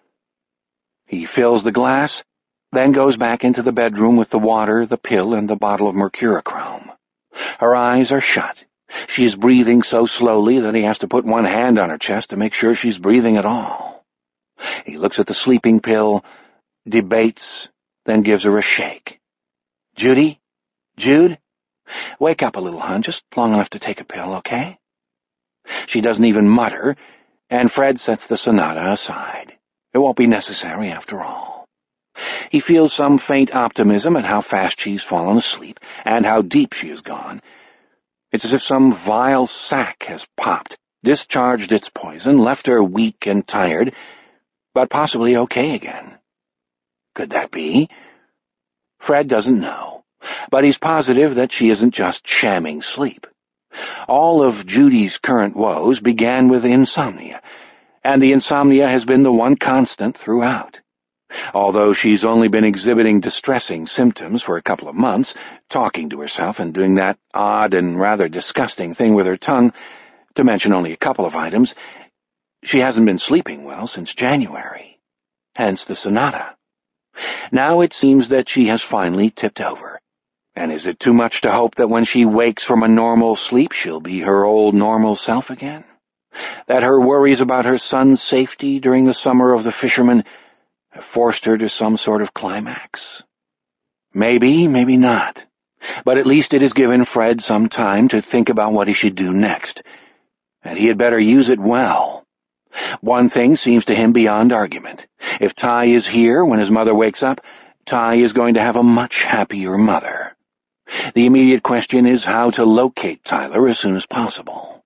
He fills the glass, then goes back into the bedroom with the water, the pill, and the bottle of mercurochrome. Her eyes are shut. She is breathing so slowly that he has to put one hand on her chest to make sure she's breathing at all. He looks at the sleeping pill, debates, then gives her a shake. Judy? Jude? Wake up a little, hon, just long enough to take a pill, okay? She doesn't even mutter, and Fred sets the Sonata aside. It won't be necessary after all. He feels some faint optimism at how fast she's fallen asleep and how deep she has gone. It's as if some vile sac has popped, discharged its poison, left her weak and tired, but possibly okay again. Could that be? Fred doesn't know, but he's positive that she isn't just shamming sleep. All of Judy's current woes began with insomnia, and the insomnia has been the one constant throughout. Although she's only been exhibiting distressing symptoms for a couple of months, talking to herself and doing that odd and rather disgusting thing with her tongue, to mention only a couple of items, she hasn't been sleeping well since January. Hence the Sonata. Now it seems that she has finally tipped over. And is it too much to hope that when she wakes from a normal sleep she'll be her old normal self again? That her worries about her son's safety during the summer of the fisherman have forced her to some sort of climax? Maybe, maybe not. But at least it has given Fred some time to think about what he should do next, and he had better use it well. One thing seems to him beyond argument. If Ty is here when his mother wakes up, Ty is going to have a much happier mother. The immediate question is how to locate Tyler as soon as possible.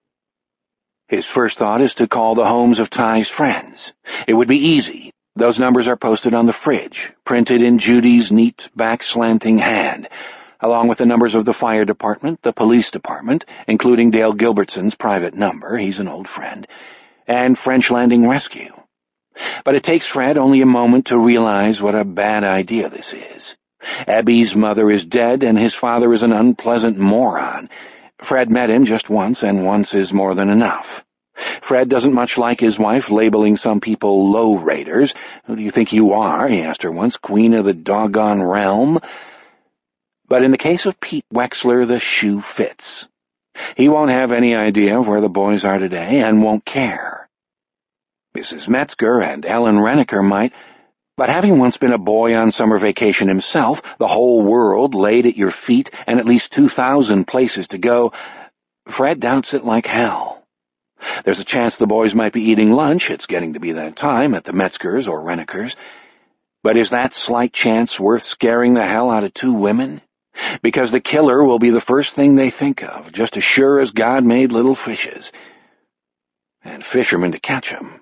His first thought is to call the homes of Ty's friends. It would be easy. Those numbers are posted on the fridge, printed in Judy's neat, back-slanting hand, along with the numbers of the fire department, the police department, including Dale Gilbertson's private number, he's an old friend, and French Landing Rescue. But it takes Fred only a moment to realize what a bad idea this is. Abby's mother is dead, and his father is an unpleasant moron. Fred met him just once, and once is more than enough. Fred doesn't much like his wife labeling some people low-raters. Who do you think you are, he asked her once, queen of the doggone realm? But in the case of Pete Wexler, the shoe fits. He won't have any idea of where the boys are today, and won't care. Mrs. Metzger and Ellen Renneker might, but having once been a boy on summer vacation himself, the whole world laid at your feet, and at least 2,000 places to go, Fred doubts it like hell. There's a chance the boys might be eating lunch, it's getting to be that time, at the Metzgers or Rennekers. But is that slight chance worth scaring the hell out of two women? Because the killer will be the first thing they think of, just as sure as God made little fishes. And fishermen to catch 'em.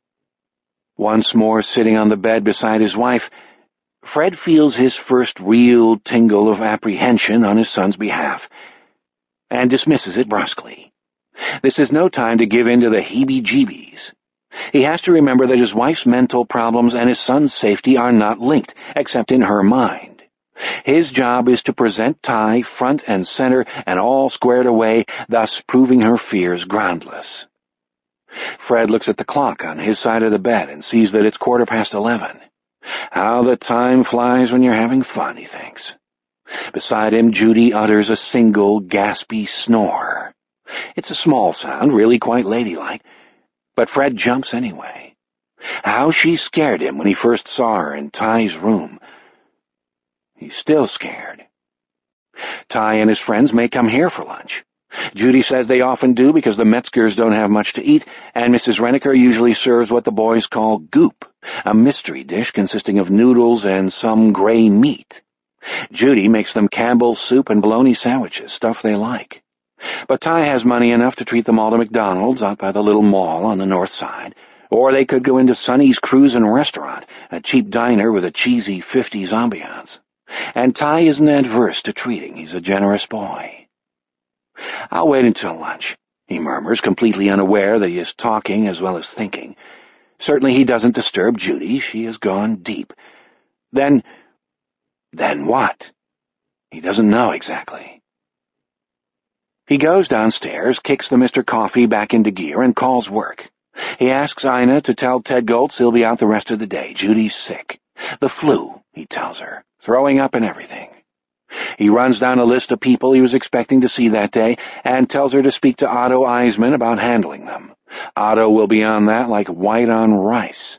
Once more sitting on the bed beside his wife, Fred feels his first real tingle of apprehension on his son's behalf, and dismisses it brusquely. This is no time to give in to the heebie-jeebies. He has to remember that his wife's mental problems and his son's safety are not linked, except in her mind. His job is to present Ty front and center and all squared away, thus proving her fears groundless. Fred looks at the clock on his side of the bed and sees that it's 11:15. How the time flies when you're having fun, he thinks. Beside him, Judy utters a single, gaspy snore. It's a small sound, really quite ladylike, but Fred jumps anyway. How she scared him when he first saw her in Ty's room. He's still scared. Ty and his friends may come here for lunch. Judy says they often do because the Metzgers don't have much to eat, and Mrs. Renneker usually serves what the boys call goop, a mystery dish consisting of noodles and some gray meat. Judy makes them Campbell's soup and bologna sandwiches, stuff they like. But Ty has money enough to treat them all to McDonald's out by the little mall on the north side, or they could go into Sonny's Cruisin' Restaurant, a cheap diner with a cheesy 50s ambiance. And Ty isn't adverse to treating. He's a generous boy. "I'll wait until lunch," he murmurs, completely unaware that he is talking as well as thinking. Certainly he doesn't disturb Judy. She has gone deep. Then what? He doesn't know exactly. He goes downstairs, kicks the Mr. Coffee back into gear, and calls work. He asks Ina to tell Ted Goltz he'll be out the rest of the day. Judy's sick. The flu, he tells her, throwing up and everything. He runs down a list of people he was expecting to see that day and tells her to speak to Otto Eisman about handling them. Otto will be on that like white on rice.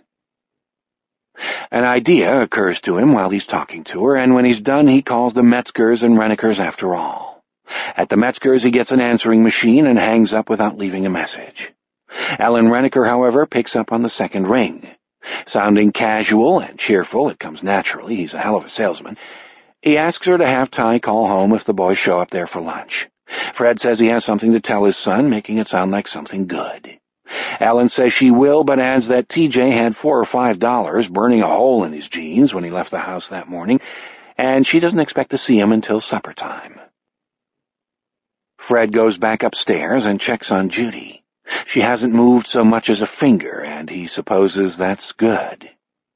An idea occurs to him while he's talking to her, and when he's done he calls the Metzgers and Rennekers after all. At the Metzgers he gets an answering machine and hangs up without leaving a message. Ellen Renneker, however, picks up on the second ring. Sounding casual and cheerful, it comes naturally, he's a hell of a salesman, he asks her to have Ty call home if the boys show up there for lunch. Fred says he has something to tell his son, making it sound like something good. Ellen says she will, but adds that TJ had $4 or $5 burning a hole in his jeans when he left the house that morning, and she doesn't expect to see him until supper time. Fred goes back upstairs and checks on Judy. She hasn't moved so much as a finger, and he supposes that's good.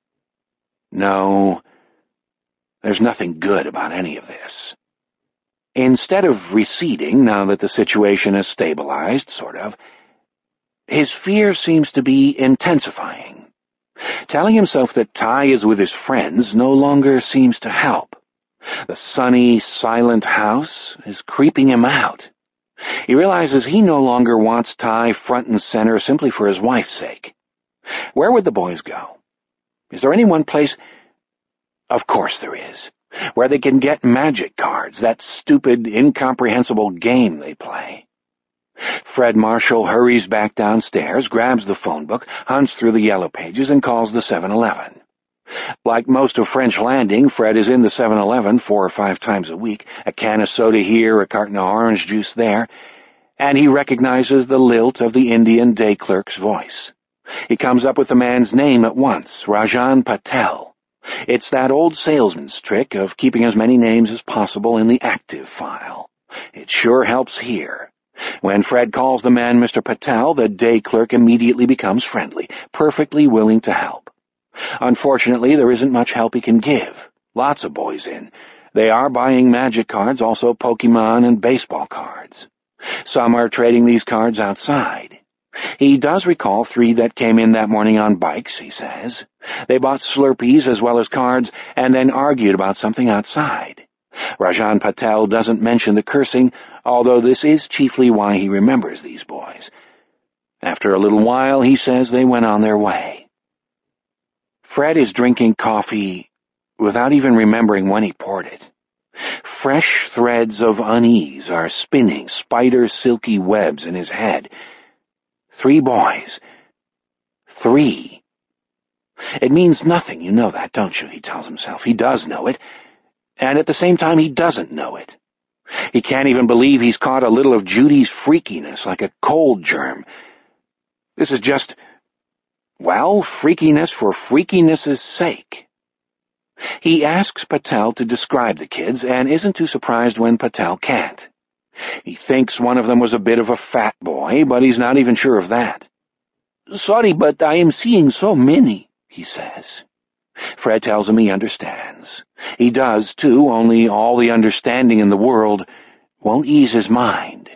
No, there's nothing good about any of this. Instead of receding, now that the situation has stabilized, sort of, his fear seems to be intensifying. Telling himself that Ty is with his friends no longer seems to help. The sunny, silent house is creeping him out. He realizes he no longer wants Ty front and center simply for his wife's sake. Where would the boys go? Is there any one place? Of course there is. Where they can get magic cards, that stupid, incomprehensible game they play. Fred Marshall hurries back downstairs, grabs the phone book, hunts through the yellow pages, and calls the 7-Eleven. Like most of French Landing, Fred is in the 7-Eleven 4 or 5 times a week, a can of soda here, a carton of orange juice there, and he recognizes the lilt of the Indian day clerk's voice. He comes up with the man's name at once, Rajan Patel. It's that old salesman's trick of keeping as many names as possible in the active file. It sure helps here. When Fred calls the man Mr. Patel, the day clerk immediately becomes friendly, perfectly willing to help. Unfortunately, there isn't much help he can give. Lots of boys in. They are buying magic cards, also Pokemon and baseball cards. Some are trading these cards outside. He does recall 3 that came in that morning on bikes, he says. They bought Slurpees as well as cards and then argued about something outside. Rajan Patel doesn't mention the cursing, although this is chiefly why he remembers these boys. After a little while, he says they went on their way. Fred is drinking coffee without even remembering when he poured it. Fresh threads of unease are spinning spider silky webs in his head. 3 boys. 3. It means nothing, you know that, don't you? He tells himself. He does know it. And at the same time, he doesn't know it. He can't even believe he's caught a little of Judy's freakiness, like a cold germ. This is just, well, freakiness for freakiness' sake. He asks Patel to describe the kids, and isn't too surprised when Patel can't. He thinks one of them was a bit of a fat boy, but he's not even sure of that. "Sorry, but I am seeing so many," he says. Fred tells him he understands. He does, too, only all the understanding in the world won't ease his mind.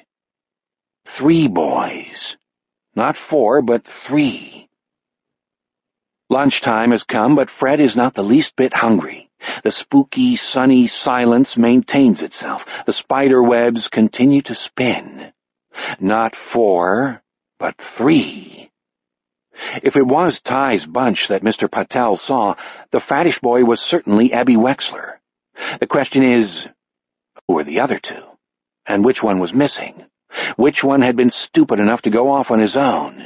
3 boys. Not 4, but 3. Lunchtime has come, but Fred is not the least bit hungry. The spooky, sunny silence maintains itself. The spider webs continue to spin. Not 4, but 3. If it was Ty's bunch that Mr. Patel saw, the fattish boy was certainly Abby Wexler. The question is, who were the other 2? And which one was missing? Which one had been stupid enough to go off on his own?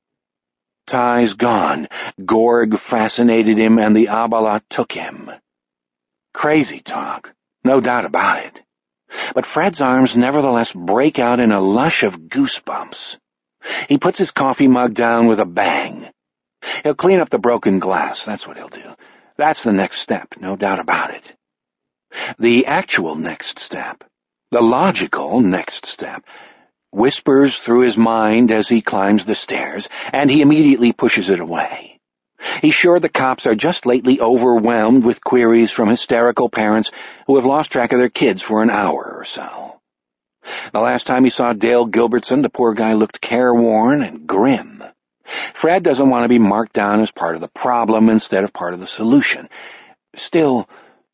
Ty's gone. Gorg fascinated him, and the Abala took him. Crazy talk, no doubt about it. But Fred's arms nevertheless break out in a lush of goosebumps. He puts his coffee mug down with a bang. He'll clean up the broken glass, that's what he'll do. That's the next step, no doubt about it. The actual next step, the logical next step, whispers through his mind as he climbs the stairs, and he immediately pushes it away. He's sure the cops are just lately overwhelmed with queries from hysterical parents who have lost track of their kids for an hour or so. The last time he saw Dale Gilbertson, the poor guy looked careworn and grim. Fred doesn't want to be marked down as part of the problem instead of part of the solution. Still,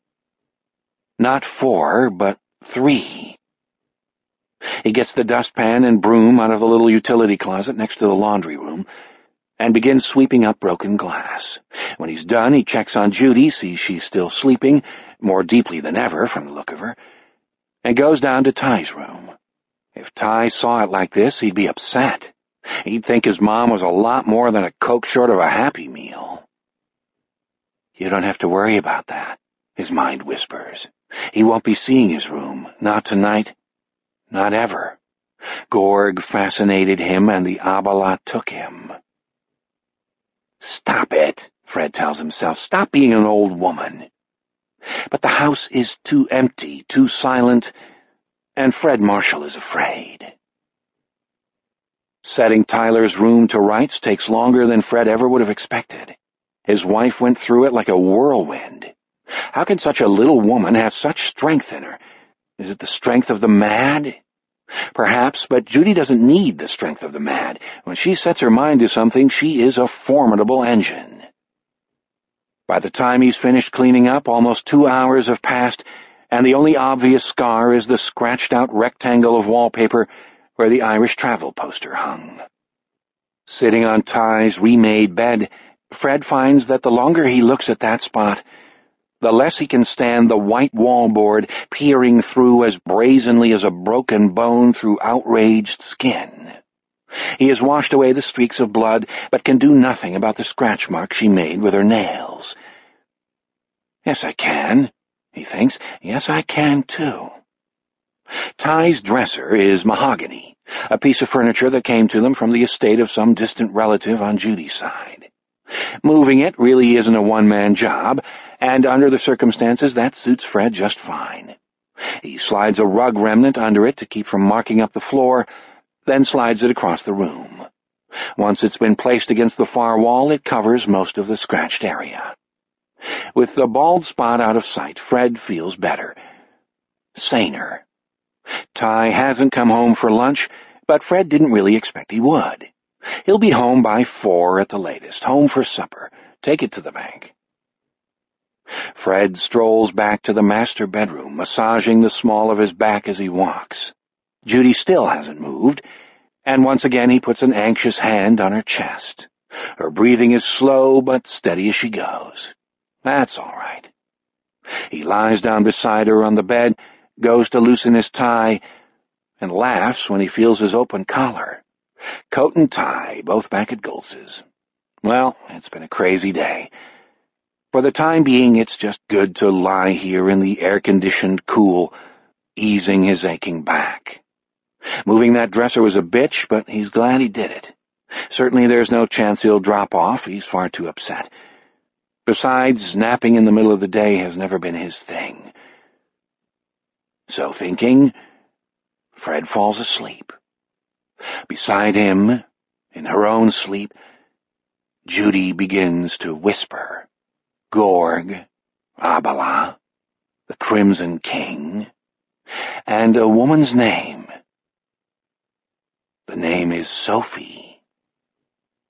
not 4, but 3. He gets the dustpan and broom out of the little utility closet next to the laundry room and begins sweeping up broken glass. When he's done, he checks on Judy, sees she's still sleeping, more deeply than ever from the look of her, and goes down to Ty's room. If Ty saw it like this, he'd be upset. He'd think his mom was a lot more than a Coke short of a Happy Meal. "You don't have to worry about that," his mind whispers. He won't be seeing his room, not tonight, not ever. Gorg fascinated him, and the Abala took him. "Stop it," Fred tells himself. "Stop being an old woman." But the house is too empty, too silent, and Fred Marshall is afraid. Setting Tyler's room to rights takes longer than Fred ever would have expected. His wife went through it like a whirlwind. How can such a little woman have such strength in her? Is it the strength of the mad? Perhaps, but Judy doesn't need the strength of the mad. When she sets her mind to something, she is a formidable engine. By the time he's finished cleaning up, almost 2 hours have passed, and the only obvious scar is the scratched-out rectangle of wallpaper where the Irish travel poster hung. Sitting on Ty's remade bed, Fred finds that the longer he looks at that spot, the less he can stand the white wallboard peering through as brazenly as a broken bone through outraged skin. He has washed away the streaks of blood, but can do nothing about the scratch mark she made with her nails. Yes, I can, he thinks. Yes, I can, too. Ty's dresser is mahogany, a piece of furniture that came to them from the estate of some distant relative on Judy's side. Moving it really isn't a one-man job, and under the circumstances that suits Fred just fine. He slides a rug remnant under it to keep from marking up the floor, then slides it across the room. Once it's been placed against the far wall, it covers most of the scratched area. With the bald spot out of sight, Fred feels better, saner. Ty hasn't come home for lunch, but Fred didn't really expect he would. He'll be home by 4 at the latest, home for supper. Take it to the bank. Fred strolls back to the master bedroom, massaging the small of his back as he walks. Judy still hasn't moved, and once again he puts an anxious hand on her chest. Her breathing is slow but steady as she goes. That's all right. He lies down beside her on the bed, goes to loosen his tie, and laughs when he feels his open collar. Coat and tie, both back at Goltz's. Well, it's been a crazy day. For the time being, it's just good to lie here in the air-conditioned cool, easing his aching back. Moving that dresser was a bitch, but he's glad he did it. Certainly there's no chance he'll drop off. He's far too upset. Besides, napping in the middle of the day has never been his thing. So thinking, Fred falls asleep. Beside him, in her own sleep, Judy begins to whisper. Gorg, Abala, the Crimson King, and a woman's name. The name is Sophie.